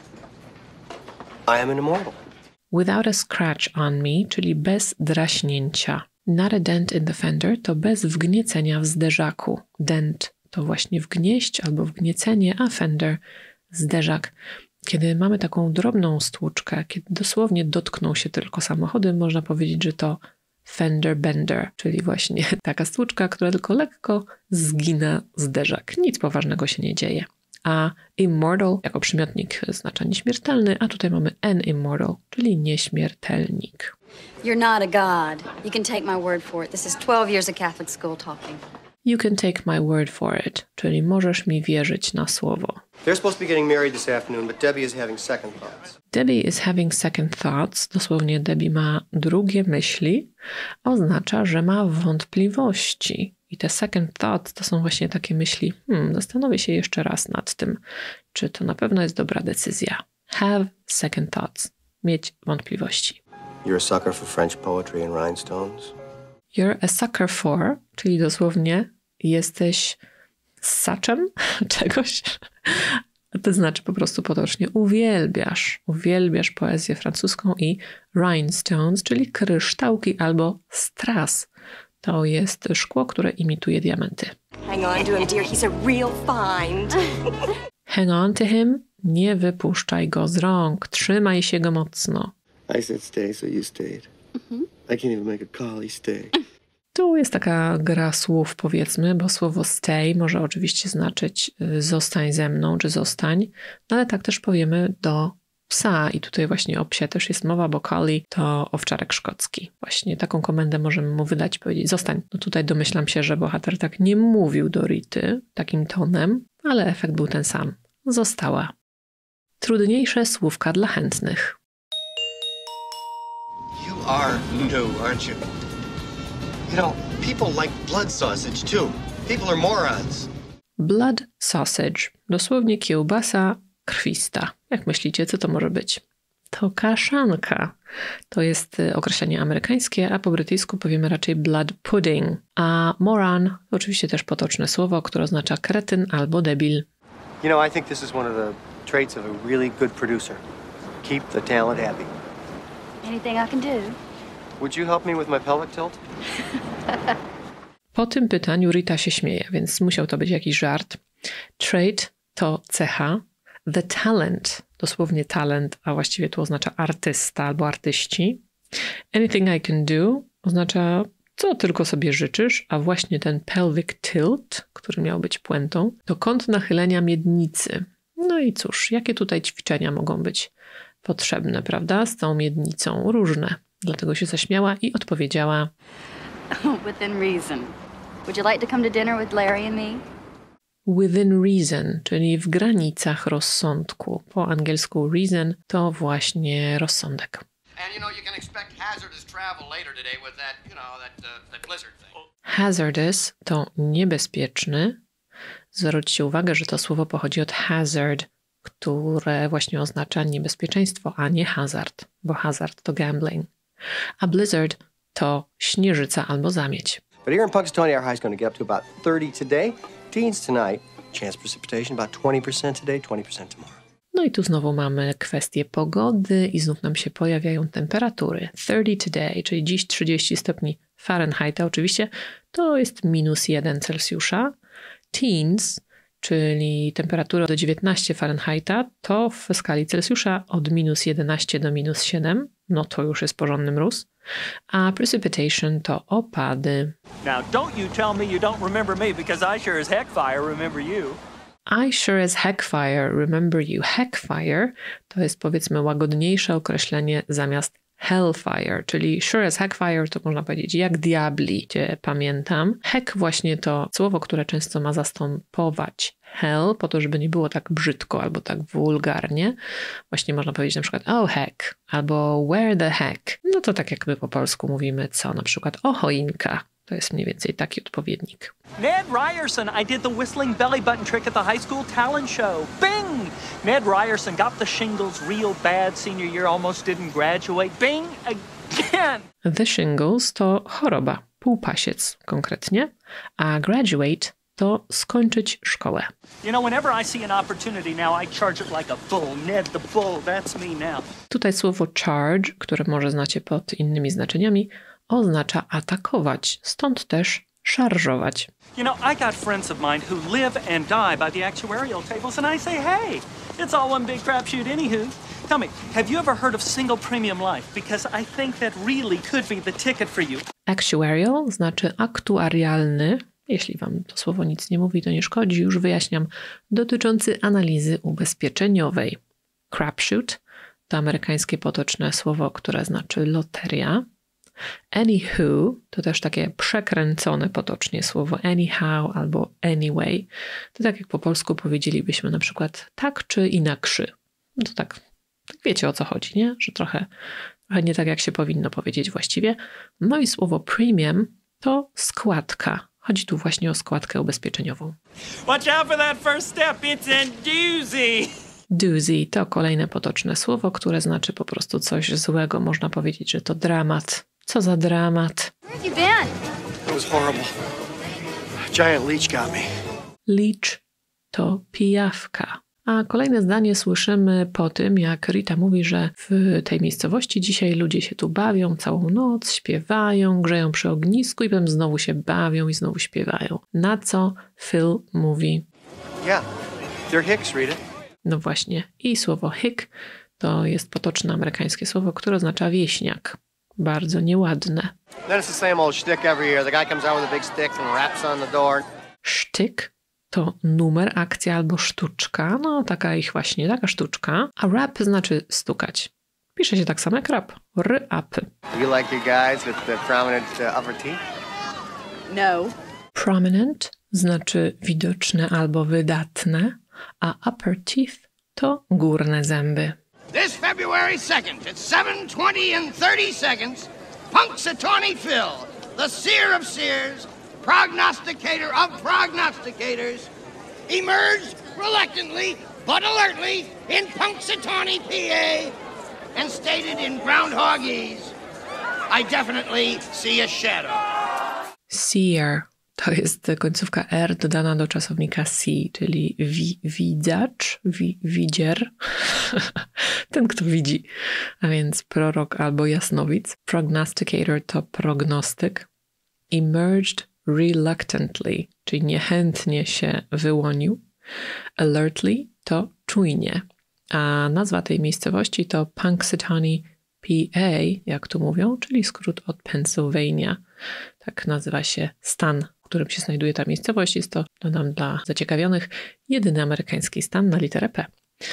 Speaker 2: I am an immortal.
Speaker 1: Without a scratch on me, czyli bez draśnięcia. Not a dent in the fender to bez wgniecenia w zderzaku. Dent to właśnie wgnieść albo wgniecenie, a fender zderzak. Kiedy mamy taką drobną stłuczkę, kiedy dosłownie dotkną się tylko samochody, można powiedzieć, że to fender bender, czyli właśnie taka stłuczka, która tylko lekko zgina zderzak. Nic poważnego się nie dzieje. A immortal jako przymiotnik oznacza nieśmiertelny, a tutaj mamy an immortal, czyli nieśmiertelnik.
Speaker 5: You're not a god. You can take my word for it. This is twelve years of Catholic school talking.
Speaker 1: You can take my word for it, czyli możesz mi wierzyć na słowo.
Speaker 2: They're supposed to be getting married this afternoon, but Debbie is having second thoughts.
Speaker 1: Debbie is having second thoughts, dosłownie Debbie ma drugie myśli, oznacza, że ma wątpliwości. I te second thoughts to są właśnie takie myśli, hmm, zastanowię się jeszcze raz nad tym, czy to na pewno jest dobra decyzja. Have second thoughts, mieć wątpliwości.
Speaker 2: You're a sucker for French poetry and rhinestones?
Speaker 1: You're a sucker for, czyli dosłownie jesteś ssaczem czegoś. To znaczy po prostu potocznie uwielbiasz. Uwielbiasz poezję francuską i rhinestones, czyli kryształki albo strass. To jest szkło, które imituje diamenty.
Speaker 9: Hang on to him, dear. He's a real find.
Speaker 1: Hang on to him. Nie wypuszczaj go z rąk. Trzymaj się go mocno.
Speaker 2: I said stay, so you stayed. I can't even make a call, he stay.
Speaker 1: Tu jest taka gra słów, powiedzmy, bo słowo stay może oczywiście znaczyć zostań ze mną, czy zostań, no ale tak też powiemy do psa i tutaj właśnie o psie też jest mowa, bo collie to owczarek szkocki. Właśnie taką komendę możemy mu wydać i powiedzieć zostań. No tutaj domyślam się, że bohater tak nie mówił do Rity takim tonem, ale efekt był ten sam. Została. Trudniejsze słówka dla chętnych.
Speaker 3: You are new, aren't you? You know, people like blood sausage too. People are morons.
Speaker 1: Blood sausage. Dosłownie kiełbasa krwista. Jak myślicie, co to może być? To kaszanka. To jest określenie amerykańskie, a po brytyjsku powiemy raczej blood pudding. A moron to oczywiście też potoczne słowo, które oznacza kretyn albo debil.
Speaker 2: You know, I think this is one of the traits of a really good producer. Keep the talent happy.
Speaker 5: Anything I can do?
Speaker 2: Would you help me with my pelvic tilt?
Speaker 1: Po tym pytaniu Rita się śmieje, więc musiał to być jakiś żart. Trait to cecha. The talent, dosłownie talent, a właściwie tu oznacza artysta albo artyści. Anything I can do oznacza co tylko sobie życzysz, a właśnie ten pelvic tilt, który miał być puentą, to kąt nachylenia miednicy. No i cóż, jakie tutaj ćwiczenia mogą być potrzebne, prawda? Z tą miednicą różne. Dlatego się zaśmiała i odpowiedziała
Speaker 5: Within reason. Would you like to come to dinner with Larry and me?
Speaker 1: within reason, czyli w granicach rozsądku. Po angielsku reason to właśnie rozsądek.
Speaker 3: And you know, you can expect hazardous travel later today with that, you know, that, uh, that blizzard thing.
Speaker 1: Hazardous to niebezpieczny. Zwróćcie uwagę, że to słowo pochodzi od hazard, które właśnie oznacza niebezpieczeństwo, a nie hazard, bo hazard to gambling. A blizzard to śnieżyca albo zamieć.
Speaker 2: But here in Punxsutawney, our high is going to get up to about thirty today. Teens tonight. Chance precipitation about twenty percent today, twenty percent tomorrow.
Speaker 1: No i tu znowu mamy kwestię pogody i znów nam się pojawiają temperatury. thirty today, czyli dziś trzydzieści stopni Fahrenheita. Oczywiście to jest minus jeden Celsjusza. Teens, czyli temperatura do dziewiętnaście Fahrenheita, to w skali Celsjusza od minus jedenaście do minus siedem. No to już jest porządny mróz. A precipitation to opady.
Speaker 4: Now, don't you tell me you don't remember me, because I sure as heck fire remember you.
Speaker 1: I sure as heckfire remember you. Heckfire to jest powiedzmy łagodniejsze określenie zamiast hellfire, czyli sure as heckfire to można powiedzieć jak diabli cię pamiętam. Heck właśnie to słowo, które często ma zastępować hell, po to, żeby nie było tak brzydko albo tak wulgarnie. Właśnie można powiedzieć na przykład oh heck albo where the heck. No to tak jak my po polsku mówimy co, na przykład o choinka. To jest mniej więcej taki odpowiednik.
Speaker 4: Ned Ryerson, I did the whistling belly button trick at the high school talent show. Bing! Ned Ryerson got the shingles real bad senior year, almost didn't graduate. Bing! Again!
Speaker 1: The shingles to choroba, półpasiec konkretnie, a graduate to skończyć szkołę.
Speaker 4: You know, whenever I see an opportunity now, I charge it like a bull. Ned the bull, that's me now.
Speaker 1: Tutaj słowo charge, które może znacie pod innymi znaczeniami, oznacza atakować, stąd też szarżować.
Speaker 4: You know, I got friends of mine who live and die by the actuarial tables, and I say, hey, it's all one big crapshoot anywho. Tell me, have you ever heard of single premium life? Because I think that really could be the ticket for you.
Speaker 1: Actuarial znaczy aktuarialny. Jeśli wam to słowo nic nie mówi, to nie szkodzi, już wyjaśniam, dotyczący analizy ubezpieczeniowej. Crapshoot to amerykańskie potoczne słowo, które znaczy loteria. Anywho to też takie przekręcone potocznie słowo anyhow albo anyway. To tak jak po polsku powiedzielibyśmy na przykład tak czy inakszy. No to tak, tak wiecie o co chodzi, nie? Że trochę, trochę nie tak jak się powinno powiedzieć właściwie. No i słowo premium to składka. Chodzi tu właśnie o składkę ubezpieczeniową.
Speaker 4: Watch out for that first step, it's a doozy!
Speaker 1: Doozy to kolejne potoczne słowo, które znaczy po prostu coś złego. Można powiedzieć, że to dramat. Co za dramat.
Speaker 5: Where have you been?
Speaker 2: It was horrible. A giant leech got me.
Speaker 1: Leech to pijawka, A kolejne zdanie słyszymy po tym, jak Rita mówi, że w tej miejscowości dzisiaj ludzie się tu bawią całą noc, śpiewają, grzeją przy ognisku i potem znowu się bawią i znowu śpiewają. Na co Phil mówi:
Speaker 2: Yeah, they're hicks, Rita.
Speaker 1: No właśnie. I słowo hick to jest potoczne amerykańskie słowo, które oznacza wieśniak. Bardzo nieładne.
Speaker 2: Then it's the same old shtick every year. The guy comes out with a big stick and raps on the door.
Speaker 1: Sztyk to numer, akcja albo sztuczka. No taka ich właśnie, taka sztuczka. A rap znaczy stukać. Pisze się tak samo jak rap. R-apy.
Speaker 2: You like your guys with the prominent uh, upper teeth?
Speaker 9: No.
Speaker 1: Prominent znaczy widoczne albo wydatne, a upper teeth to górne zęby.
Speaker 3: This February second at seven twenty and thirty seconds, Punxsutawney Phil, the seer of seers, prognosticator of prognosticators, emerged reluctantly but alertly in Punxsutawney, P A, and stated in groundhogese, I definitely see a shadow.
Speaker 1: Seer to jest końcówka R dodana do czasownika see, czyli wi, widzacz, wi, widzier, ten kto widzi, a więc prorok albo jasnowic. Prognosticator to prognostyk. Emerged reluctantly, czyli niechętnie się wyłonił. Alertly to czujnie, a nazwa tej miejscowości to Punxsutawney, P A, jak tu mówią, czyli skrót od Pennsylvania. Tak nazywa się stan, w którym się znajduje ta miejscowość. Jest to, dodam dla zaciekawionych, jedyny amerykański stan na literę P.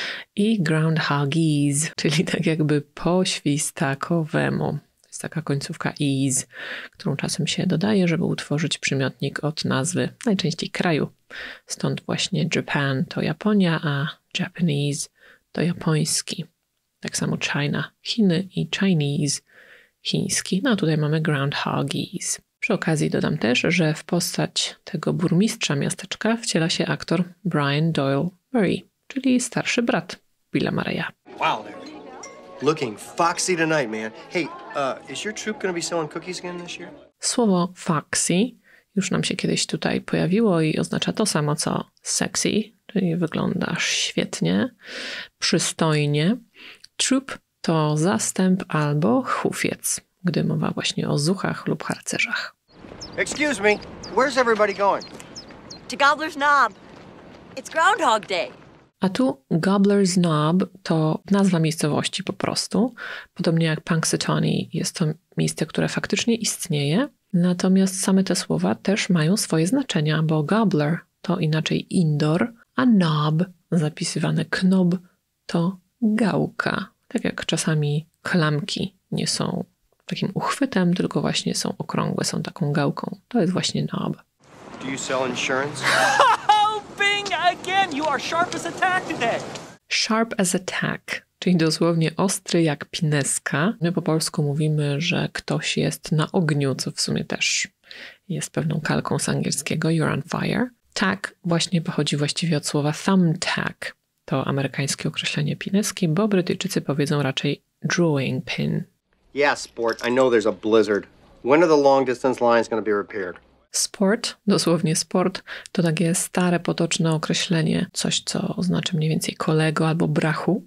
Speaker 1: I groundhogese, czyli tak jakby po świstakowemu. To jest taka końcówka -ese, którą czasem się dodaje, żeby utworzyć przymiotnik od nazwy, najczęściej kraju. Stąd właśnie Japan to Japonia, a Japanese to japoński. Tak samo China, Chiny i Chinese, chiński. No a tutaj mamy groundhogese. Przy okazji dodam też, że w postać tego burmistrza miasteczka wciela się aktor Brian Doyle Murray, czyli starszy brat Billa Murraya.
Speaker 2: Wow, there. Looking foxy tonight, man. Hey, uh, is your troop going to be selling cookies again this year?
Speaker 1: Słowo foxy już nam się kiedyś tutaj pojawiło i oznacza to samo co sexy, czyli wyglądasz świetnie, przystojnie. Troop to zastęp albo hufiec, gdy mowa właśnie o zuchach lub harcerzach.
Speaker 2: Excuse me, where's everybody going?
Speaker 9: To Gobbler's Knob. It's Groundhog Day.
Speaker 1: A tu Gobbler's Knob to nazwa miejscowości po prostu. Podobnie jak Punxsutawney jest to miejsce, które faktycznie istnieje. Natomiast same te słowa też mają swoje znaczenia, bo Gobbler to inaczej indoor, a knob, zapisywane knob, to gałka. Tak jak czasami klamki nie są takim uchwytem, tylko właśnie są okrągłe, są taką gałką. To jest właśnie knob.
Speaker 2: Do you sell insurance?
Speaker 4: Oh, bing again! You are sharp as a tack today.
Speaker 1: Sharp as a tack, czyli dosłownie ostry jak pineska. My po polsku mówimy, że ktoś jest na ogniu, co w sumie też jest pewną kalką z angielskiego. You're on fire. Tack właśnie pochodzi właściwie od słowa thumbtack. To amerykańskie określenie pineski, bo Brytyjczycy powiedzą raczej drawing pin.
Speaker 2: Yeah, sport. I know there's a blizzard. When are the long distance lines going to be repaired?
Speaker 1: Sport, dosłownie sport, to takie stare, potoczne określenie, coś, co oznacza mniej więcej kolego albo brachu.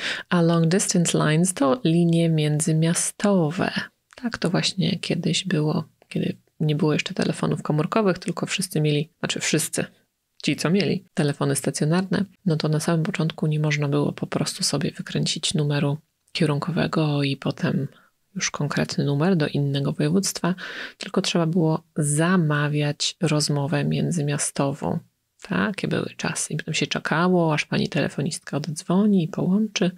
Speaker 1: A long distance lines to linie międzymiastowe. Tak to właśnie kiedyś było, kiedy nie było jeszcze telefonów komórkowych, tylko wszyscy mieli, znaczy wszyscy, ci co mieli telefony stacjonarne, no to na samym początku nie można było po prostu sobie wykręcić numeru kierunkowego i potem już konkretny numer do innego województwa, tylko trzeba było zamawiać rozmowę międzymiastową. Takie były czasy. I potem się czekało, aż pani telefonistka oddzwoni i połączy.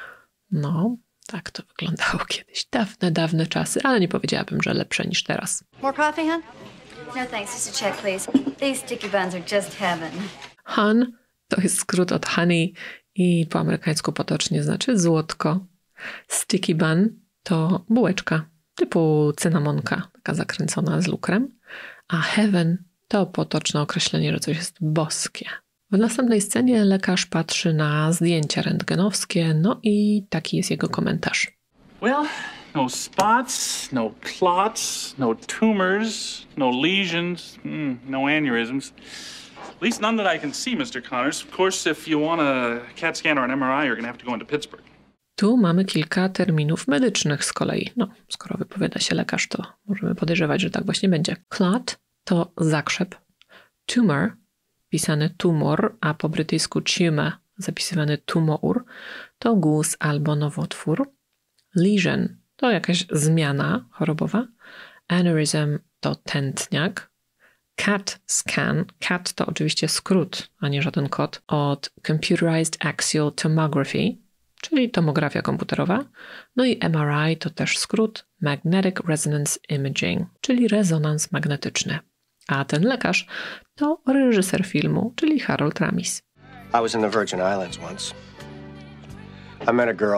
Speaker 1: No, tak to wyglądało kiedyś. Dawne, dawne czasy, ale nie powiedziałabym, że lepsze niż teraz.
Speaker 5: More coffee, hon? No thanks, just a check, please. These sticky buns are just heaven.
Speaker 1: Hun to jest skrót od honey i po amerykańsku potocznie znaczy złotko. Sticky bun to bułeczka typu cynamonka, taka zakręcona z lukrem, a heaven to potoczne określenie, że coś jest boskie. W następnej scenie lekarz patrzy na zdjęcia rentgenowskie, no i taki jest jego komentarz.
Speaker 4: Well, no spots, no clots, no tumors, no lesions, mm, no aneurysms.
Speaker 10: At least none that I can see, mister Connors. Of course, if you want a CAT scan or an M R I, you're going to have to go into Pittsburgh.
Speaker 1: Tu mamy kilka terminów medycznych z kolei. No, skoro wypowiada się lekarz, to możemy podejrzewać, że tak właśnie będzie. Clot to zakrzep. Tumor, pisany tumor, a po brytyjsku tumor, zapisywany tumor, to guz albo nowotwór. Lesion to jakaś zmiana chorobowa. Aneurysm to tętniak. CAT scan, CAT to oczywiście skrót, a nie żaden kod, od Computerized Axial Tomography, czyli tomografia komputerowa. No i M R I to też skrót Magnetic Resonance Imaging, czyli rezonans magnetyczny. A ten lekarz to reżyser filmu, czyli Harold Ramis.
Speaker 2: I was in the Virgin Islands once. I met a girl.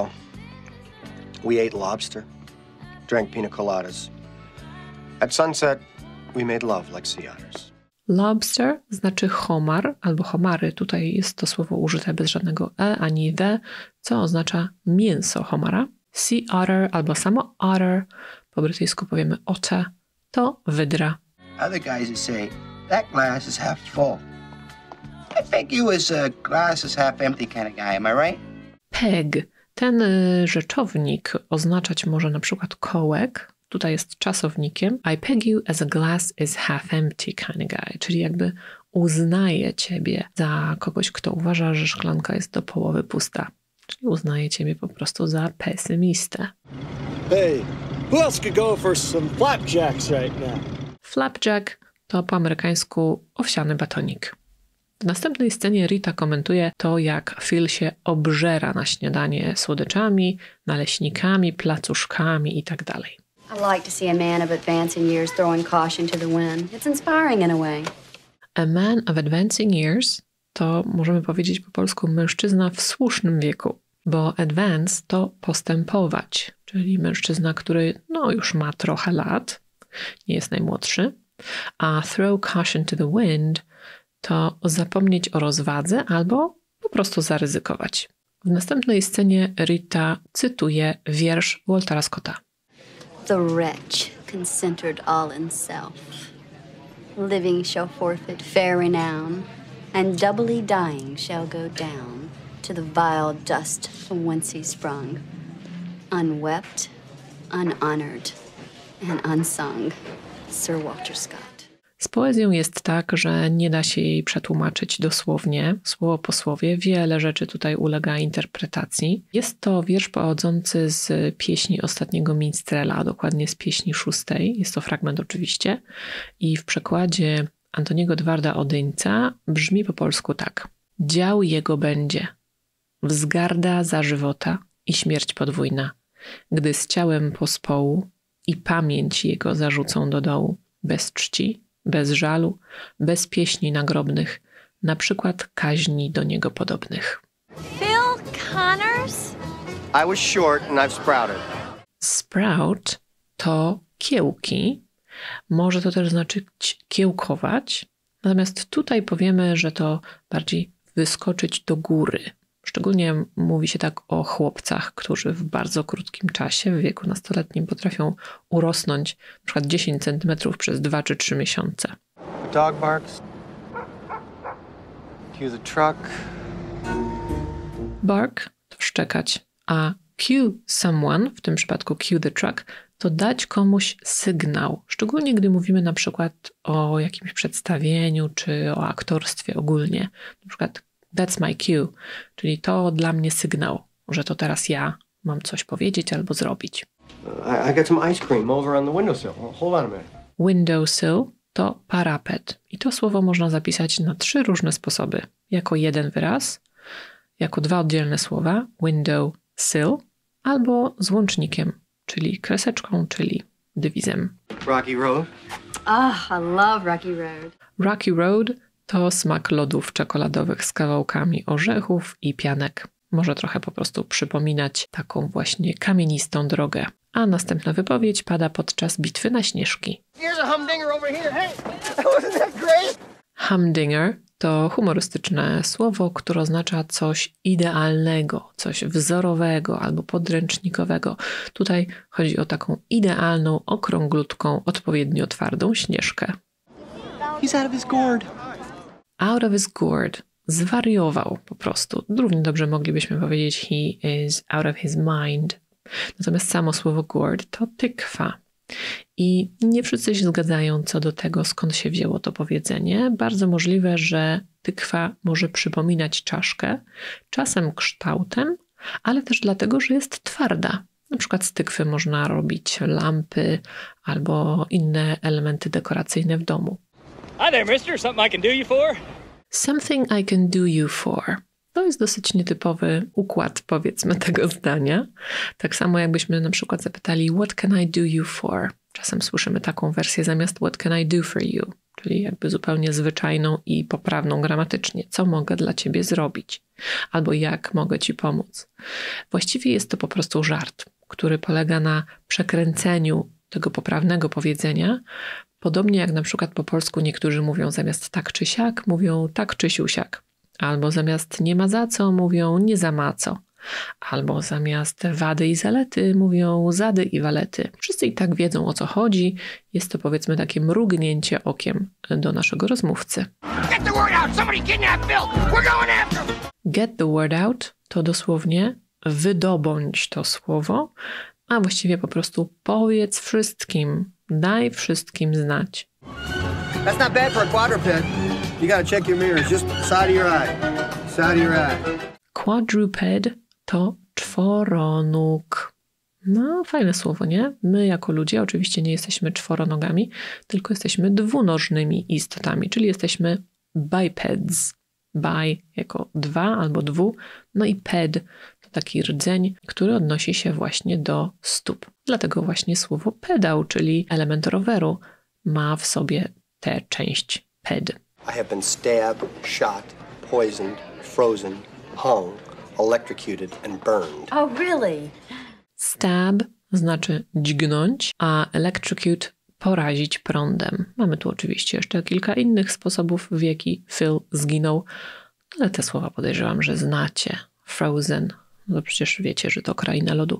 Speaker 2: We ate lobster, drank pina coladas. At sunset, we made love like sea otters.
Speaker 1: Lobster znaczy homar albo homary. Tutaj jest to słowo użyte bez żadnego e ani the, co oznacza mięso homara. Sea otter albo samo otter, po brytyjsku powiemy otter, to wydra.
Speaker 3: Other guys would say, that glass is half full. I think you was a glass is half empty kind of guy, am I right?
Speaker 1: Peg. Ten y, rzeczownik oznaczać może na przykład kołek. Tutaj jest czasownikiem. I peg you as a glass is half empty kind of guy. Czyli jakby uznaję ciebie za kogoś, kto uważa, że szklanka jest do połowy pusta. Czyli uznaję ciebie po prostu za pesymistę.
Speaker 11: Hey, who else could go for some flapjacks right now?
Speaker 1: Flapjack to po amerykańsku owsiany batonik. W następnej scenie Rita komentuje to, jak Phil się obżera na śniadanie słodyczami, naleśnikami, placuszkami itd.
Speaker 5: I like to see a man of advancing years throwing caution to the wind. It's inspiring in a way.
Speaker 1: A man of advancing years to możemy powiedzieć po polsku mężczyzna w słusznym wieku, bo advance to postępować, czyli mężczyzna, który no już ma trochę lat, nie jest najmłodszy, a throw caution to the wind to zapomnieć o rozwadze albo po prostu zaryzykować. W następnej scenie Rita cytuje wiersz Waltera Scotta.
Speaker 5: The wretch, concentered all in self, living shall forfeit fair renown, and doubly dying shall go down to the vile dust from whence he sprung, unwept, unhonored, and unsung. Sir Walter Scott.
Speaker 1: Z poezją jest tak, że nie da się jej przetłumaczyć dosłownie, słowo po słowie. Wiele rzeczy tutaj ulega interpretacji. Jest to wiersz pochodzący z pieśni Ostatniego Minstrela, a dokładnie z pieśni szóstej. Jest to fragment oczywiście. I w przekładzie Antoniego Edwarda Odyńca brzmi po polsku tak. Dział jego będzie, wzgarda za żywota i śmierć podwójna, gdy z ciałem pospołu i pamięć jego zarzucą do dołu, bez czci, bez żalu, bez pieśni nagrobnych, na przykład kaźni do niego podobnych.
Speaker 9: Phil Connors?
Speaker 2: I was short and I've sprouted.
Speaker 1: Sprout to kiełki. Może to też znaczyć kiełkować. Natomiast tutaj powiemy, że to bardziej wyskoczyć do góry. Szczególnie mówi się tak o chłopcach, którzy w bardzo krótkim czasie, w wieku nastoletnim, potrafią urosnąć na przykład dziesięć centymetrów przez dwa czy trzy miesiące.
Speaker 2: The dog barks. Cue the truck.
Speaker 1: Bark to szczekać, a cue someone, w tym przypadku cue the truck, to dać komuś sygnał. Szczególnie gdy mówimy na przykład o jakimś przedstawieniu czy o aktorstwie ogólnie. Na przykład that's my cue, czyli to dla mnie sygnał, że to teraz ja mam coś powiedzieć albo zrobić.
Speaker 2: I, I got some ice cream over on the windowsill. Hold on a minute.
Speaker 1: Windowsill to parapet i to słowo można zapisać na trzy różne sposoby. Jako jeden wyraz, jako dwa oddzielne słowa, windowsill, albo z łącznikiem, czyli kreseczką, czyli dywizem.
Speaker 2: Rocky Road.
Speaker 5: Oh, I love Rocky Road.
Speaker 1: Rocky Road to smak lodów czekoladowych z kawałkami orzechów i pianek. Może trochę po prostu przypominać taką właśnie kamienistą drogę. A następna wypowiedź pada podczas bitwy na śnieżki.
Speaker 3: Here's a humdinger over here. Hey, wasn't that great?
Speaker 1: Humdinger to humorystyczne słowo, które oznacza coś idealnego, coś wzorowego albo podręcznikowego. Tutaj chodzi o taką idealną, okrąglutką, odpowiednio twardą śnieżkę.
Speaker 3: He's out of his gourd.
Speaker 1: Out of his gourd. Zwariował po prostu. Równie dobrze moglibyśmy powiedzieć he is out of his mind. Natomiast samo słowo gourd to tykwa. I nie wszyscy się zgadzają co do tego, skąd się wzięło to powiedzenie. Bardzo możliwe, że tykwa może przypominać czaszkę, czasem kształtem, ale też dlatego, że jest twarda. Na przykład z tykwy można robić lampy albo inne elementy dekoracyjne w domu.
Speaker 12: Hi there, mister. Something I can do you for?
Speaker 1: Something I can do you for. To jest dosyć nietypowy układ, powiedzmy, tego zdania. Tak samo jakbyśmy na przykład zapytali what can I do you for? Czasem słyszymy taką wersję zamiast what can I do for you? Czyli jakby zupełnie zwyczajną i poprawną gramatycznie. Co mogę dla ciebie zrobić? Albo jak mogę ci pomóc? Właściwie jest to po prostu żart, który polega na przekręceniu tego poprawnego powiedzenia, podobnie jak na przykład po polsku niektórzy mówią zamiast tak czy siak, mówią tak czy siusiak. Albo zamiast nie ma za co, mówią nie za ma co. Albo zamiast wady i zalety, mówią zady i walety. Wszyscy i tak wiedzą, o co chodzi. Jest to, powiedzmy, takie mrugnięcie okiem do naszego rozmówcy.
Speaker 3: Get the word out! Somebody kidnap Bill! We're going after him!
Speaker 1: Get the word out to dosłownie wydobądź to słowo, a właściwie po prostu powiedz wszystkim, daj wszystkim znać.
Speaker 2: That's not bad for a quadruped. You gotta check your mirrors, just side of your eye. Side of your eye.
Speaker 1: Quadruped to czworonóg. No, fajne słowo, nie? My jako ludzie oczywiście nie jesteśmy czworonogami, tylko jesteśmy dwunożnymi istotami, czyli jesteśmy bipeds. Bi jako dwa albo dwu, no i ped to taki rdzeń, który odnosi się właśnie do stóp. Dlatego właśnie słowo pedał, czyli element roweru, ma w sobie tę część ped.
Speaker 2: I have been stabbed, shot, poisoned, frozen, hung, electrocuted and burned.
Speaker 9: Oh, really?
Speaker 1: Stab znaczy dźgnąć, a electrocute porazić prądem. Mamy tu oczywiście jeszcze kilka innych sposobów, w jaki Phil zginął, ale te słowa podejrzewam, że znacie. Frozen, no przecież wiecie, że to kraina lodu,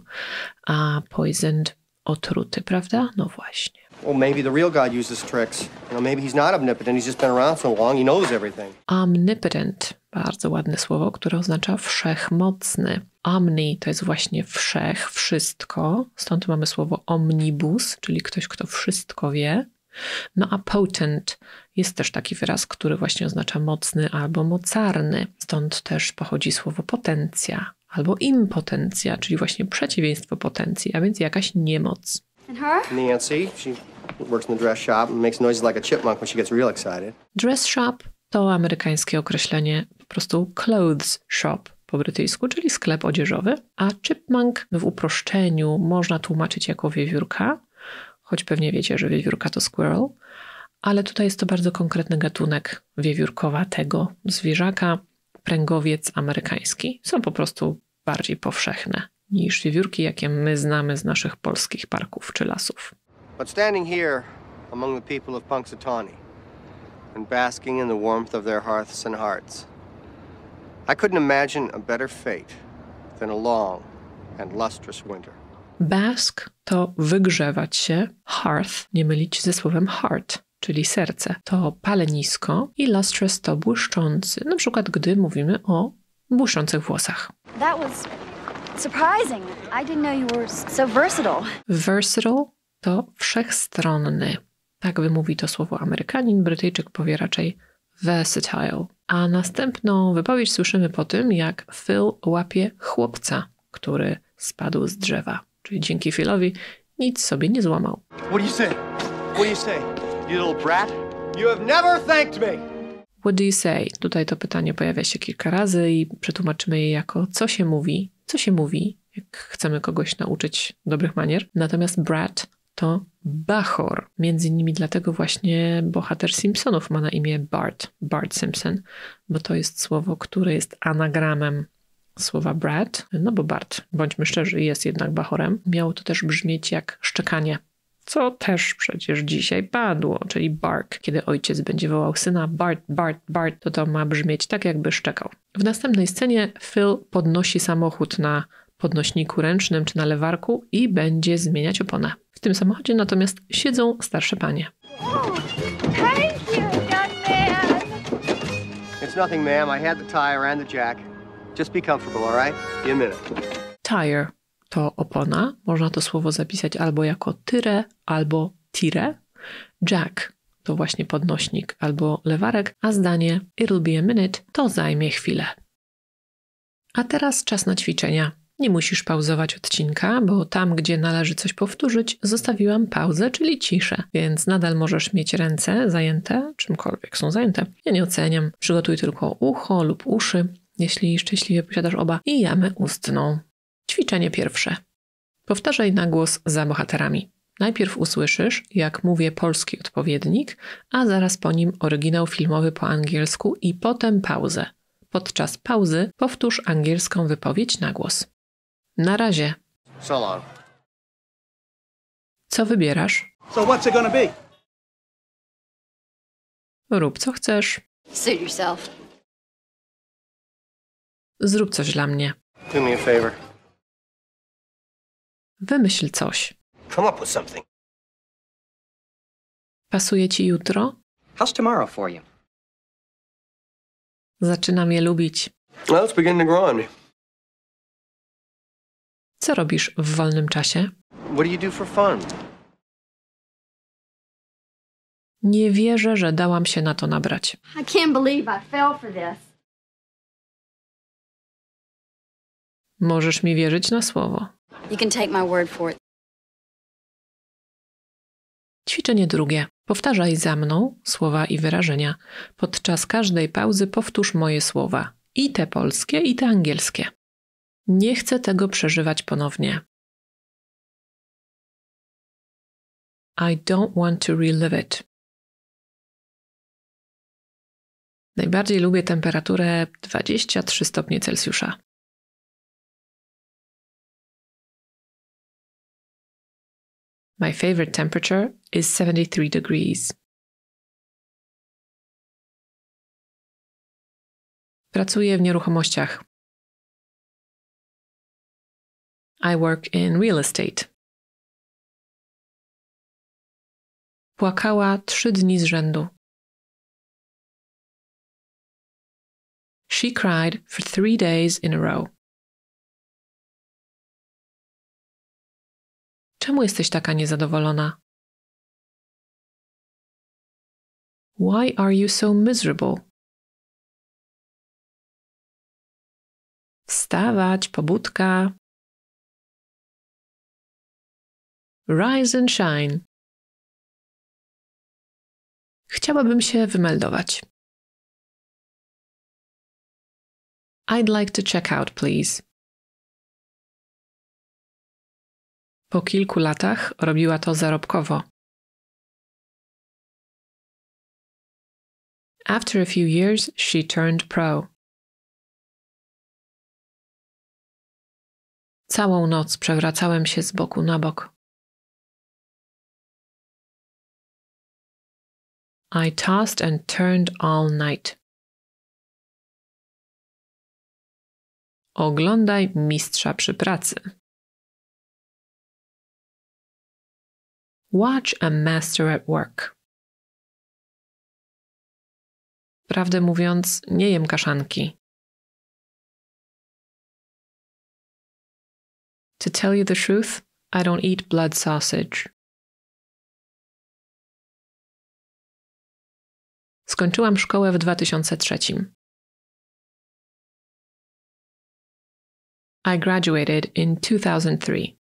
Speaker 1: a poisoned, otruty, prawda? No właśnie.
Speaker 2: Well, maybe the real God uses tricks. You know, maybe he's not omnipotent, he's just been around so long, he knows everything.
Speaker 1: Omnipotent, bardzo ładne słowo, które oznacza wszechmocny. Omni to jest właśnie wszech, wszystko, stąd mamy słowo omnibus, czyli ktoś, kto wszystko wie. No a potent jest też taki wyraz, który właśnie oznacza mocny albo mocarny. Stąd też pochodzi słowo potencja albo impotencja, czyli właśnie przeciwieństwo potencji, a więc jakaś niemoc.
Speaker 5: And her?
Speaker 2: Nancy, she works in the dress shop and makes noises like a chipmunk when she gets real excited.
Speaker 1: Dress shop to amerykańskie określenie po prostu clothes shop po brytyjsku, czyli sklep odzieżowy, a chipmunk w uproszczeniu można tłumaczyć jako wiewiórka, choć pewnie wiecie, że wiewiórka to squirrel, ale tutaj jest to bardzo konkretny gatunek wiewiórkowatego zwierzaka, pręgowiec amerykański. Są po prostu bardziej powszechne niż wiewiórki, jakie my znamy z naszych polskich parków czy lasów.
Speaker 2: But standing here among the people of Punxsutawney and basking in the warmth of their hearths and hearts, I couldn't imagine a better fate than a long and lustrous winter.
Speaker 1: Bask to wygrzewać się, hearth nie mylić ze słowem heart, czyli serce. To palenisko i lustrous to błyszczący, na przykład gdy mówimy o błyszczących włosach.
Speaker 5: That was surprising. I didn't know you were so versatile.
Speaker 1: Versatile to wszechstronny. Tak wymówi to słowo Amerykanin, Brytyjczyk powie raczej versatile. A następną wypowiedź słyszymy po tym, jak Phil łapie chłopca, który spadł z drzewa. Czyli dzięki Philowi nic sobie nie złamał.
Speaker 2: What do you say? What do you say? You little brat? You have never thanked me!
Speaker 1: What do you say? Tutaj to pytanie pojawia się kilka razy i przetłumaczymy je jako co się mówi, co się mówi, jak chcemy kogoś nauczyć dobrych manier. Natomiast brat to bachor. Między innymi dlatego właśnie bohater Simpsonów ma na imię Bart, Bart Simpson, bo to jest słowo, które jest anagramem słowa brat, no bo Bart, bądźmy szczerzy, jest jednak bachorem. Miało to też brzmieć jak szczekanie, co też przecież dzisiaj padło, czyli bark. Kiedy ojciec będzie wołał syna Bart, Bart, Bart, to to ma brzmieć tak, jakby szczekał. W następnej scenie Phil podnosi samochód na podnośniku ręcznym czy na lewarku i będzie zmieniać oponę. W tym samochodzie natomiast siedzą starsze panie.
Speaker 5: Oh, thank you, young man.
Speaker 2: it's nothing, ma'am. I had the tire and the jack. Just be comfortable, all right? Be a minute.
Speaker 1: Tire to opona. Można to słowo zapisać albo jako tyre, albo tire. Jack to właśnie podnośnik albo lewarek, a zdanie it'll be a minute to zajmie chwilę. A teraz czas na ćwiczenia. Nie musisz pauzować odcinka, bo tam, gdzie należy coś powtórzyć, zostawiłam pauzę, czyli ciszę, więc nadal możesz mieć ręce zajęte, czymkolwiek są zajęte. Ja nie oceniam. Przygotuj tylko ucho lub uszy, jeśli szczęśliwie posiadasz oba, i jamę ustną. Ćwiczenie pierwsze. Powtarzaj na głos za bohaterami. Najpierw usłyszysz, jak mówię polski odpowiednik, a zaraz po nim oryginał filmowy po angielsku i potem pauzę. Podczas pauzy powtórz angielską wypowiedź na głos. Na razie.
Speaker 2: So long.
Speaker 1: Co wybierasz?
Speaker 7: So what's it gonna be?
Speaker 1: Rób co chcesz.
Speaker 5: Suit yourself.
Speaker 1: Zrób coś dla mnie.
Speaker 2: Do me a favor.
Speaker 1: Wymyśl coś.
Speaker 2: Come up with something.
Speaker 1: Pasuje ci jutro?
Speaker 8: How's tomorrow for you?
Speaker 1: Zaczynam je lubić.
Speaker 2: Well, it's beginning to grow on me.
Speaker 1: Co robisz w wolnym czasie?
Speaker 2: What do you do for fun?
Speaker 1: Nie wierzę, że dałam się na to nabrać.
Speaker 5: I can't believe I fell for this.
Speaker 1: Możesz mi wierzyć na słowo.
Speaker 5: You can take my word for it.
Speaker 1: Ćwiczenie drugie. Powtarzaj za mną słowa i wyrażenia. Podczas każdej pauzy powtórz moje słowa. I te polskie, i te angielskie. Nie chcę tego przeżywać ponownie. I don't want to relive it. Najbardziej lubię temperaturę dwadzieścia trzy stopnie Celsjusza. My favorite temperature is seventy-three degrees. Pracuję w nieruchomościach. I work in real estate. Płakała trzy dni z rzędu. She cried for three days in a row. Czemu jesteś taka niezadowolona? Why are you so miserable? Wstawać, pobudka. Rise and shine. Chciałabym się wymeldować. I'd like to check out, please. Po kilku latach robiła to zarobkowo. After a few years, she turned pro. Całą noc przewracałem się z boku na bok. I tossed and turned all night. Oglądaj mistrza przy pracy. Watch a master at work. Prawdę mówiąc, nie jem kaszanki. To tell you the truth, I don't eat blood sausage. Skończyłam szkołę w dwa tysiące trzecim. I graduated in two thousand three.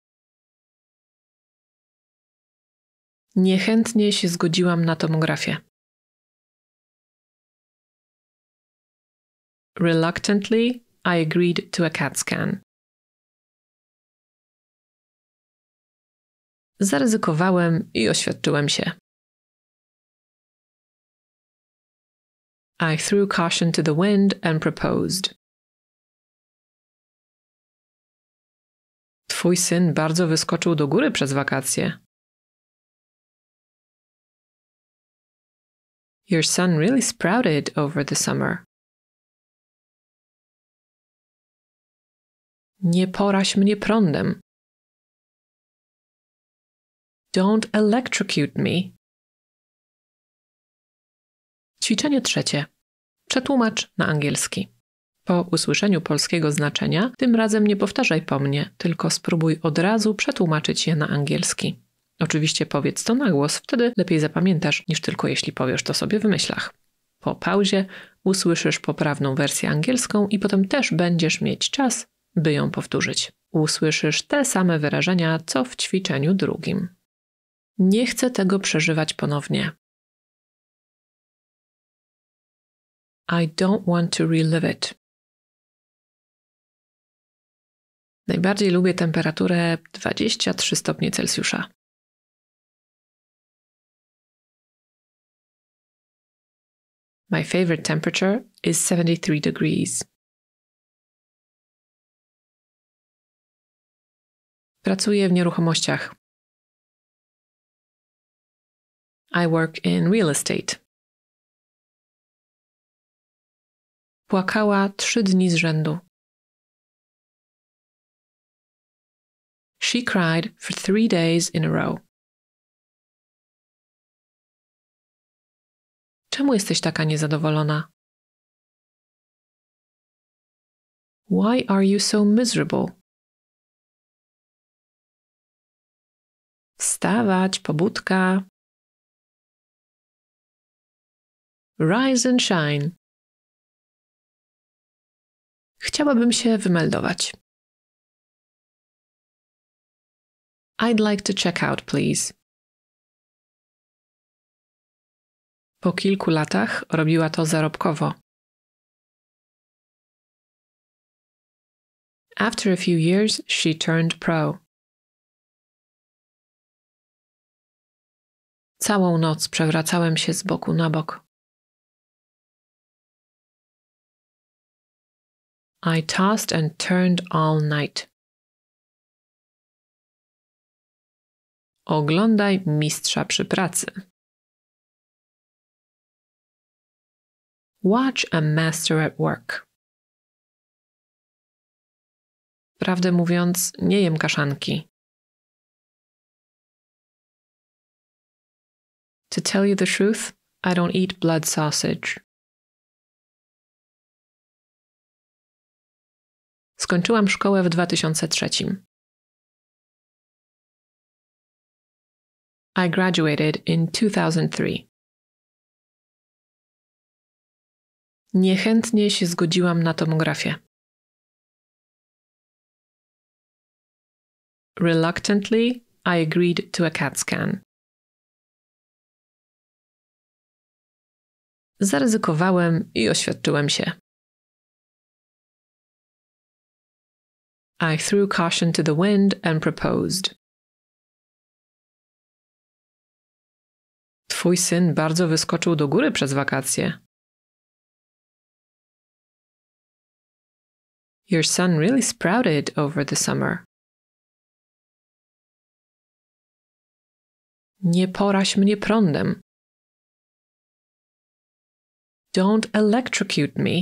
Speaker 1: Niechętnie się zgodziłam na tomografię. Reluctantly, I agreed to a CAT scan. Zaryzykowałem i oświadczyłem się. I threw caution to the wind and proposed. Twój syn bardzo wyskoczył do góry przez wakacje. Your son really sprouted over the summer. Nie poraź mnie prądem. Don't electrocute me. Ćwiczenie trzecie. Przetłumacz na angielski. Po usłyszeniu polskiego znaczenia, tym razem nie powtarzaj po mnie, tylko spróbuj od razu przetłumaczyć je na angielski. Oczywiście powiedz to na głos, wtedy lepiej zapamiętasz, niż tylko jeśli powiesz to sobie w myślach. Po pauzie usłyszysz poprawną wersję angielską i potem też będziesz mieć czas, by ją powtórzyć. Usłyszysz te same wyrażenia, co w ćwiczeniu drugim. Nie chcę tego przeżywać ponownie. I don't want to relive it. Najbardziej lubię temperaturę dwadzieścia trzy stopnie Celsjusza. My favorite temperature is seventy-three degrees. Pracuję w nieruchomościach. I work in real estate. Płakała trzy dni z rzędu. She cried for three days in a row. Czemu jesteś taka niezadowolona? Why are you so miserable? Wstawać, pobudka. Rise and shine. Chciałabym się wymeldować. I'd like to check out, please. Po kilku latach robiła to zarobkowo. After a few years, she turned pro. Całą noc przewracałem się z boku na bok. I tossed and turned all night. Oglądaj mistrza przy pracy. Watch a master at work. Prawdę mówiąc, nie jem kaszanki. To tell you the truth, I don't eat blood sausage. Skończyłam szkołę w dwa tysiące trzecim. I graduated in two thousand three. Niechętnie się zgodziłam na tomografię. Reluctantly, I agreed to a CAT scan. Zaryzykowałem i oświadczyłem się. I threw caution to the wind and proposed. Twój syn bardzo wyskoczył do góry przez wakacje. Your son really sprouted over the summer. Nie poraź mnie prądem. Don't electrocute me.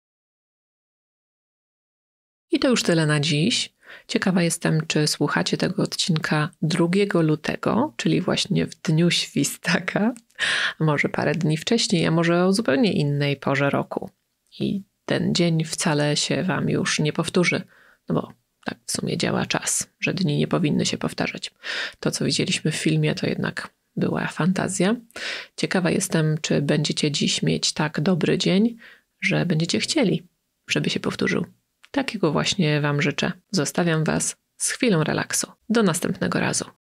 Speaker 1: I to już tyle na dziś. Ciekawa jestem, czy słuchacie tego odcinka drugiego lutego, czyli właśnie w dniu świstaka, a może parę dni wcześniej, a może o zupełnie innej porze roku. I ten dzień wcale się wam już nie powtórzy, no bo tak w sumie działa czas, że dni nie powinny się powtarzać. To, co widzieliśmy w filmie, to jednak była fantazja. Ciekawa jestem, czy będziecie dziś mieć tak dobry dzień, że będziecie chcieli, żeby się powtórzył. Takiego właśnie wam życzę. Zostawiam was z chwilą relaksu. Do następnego razu.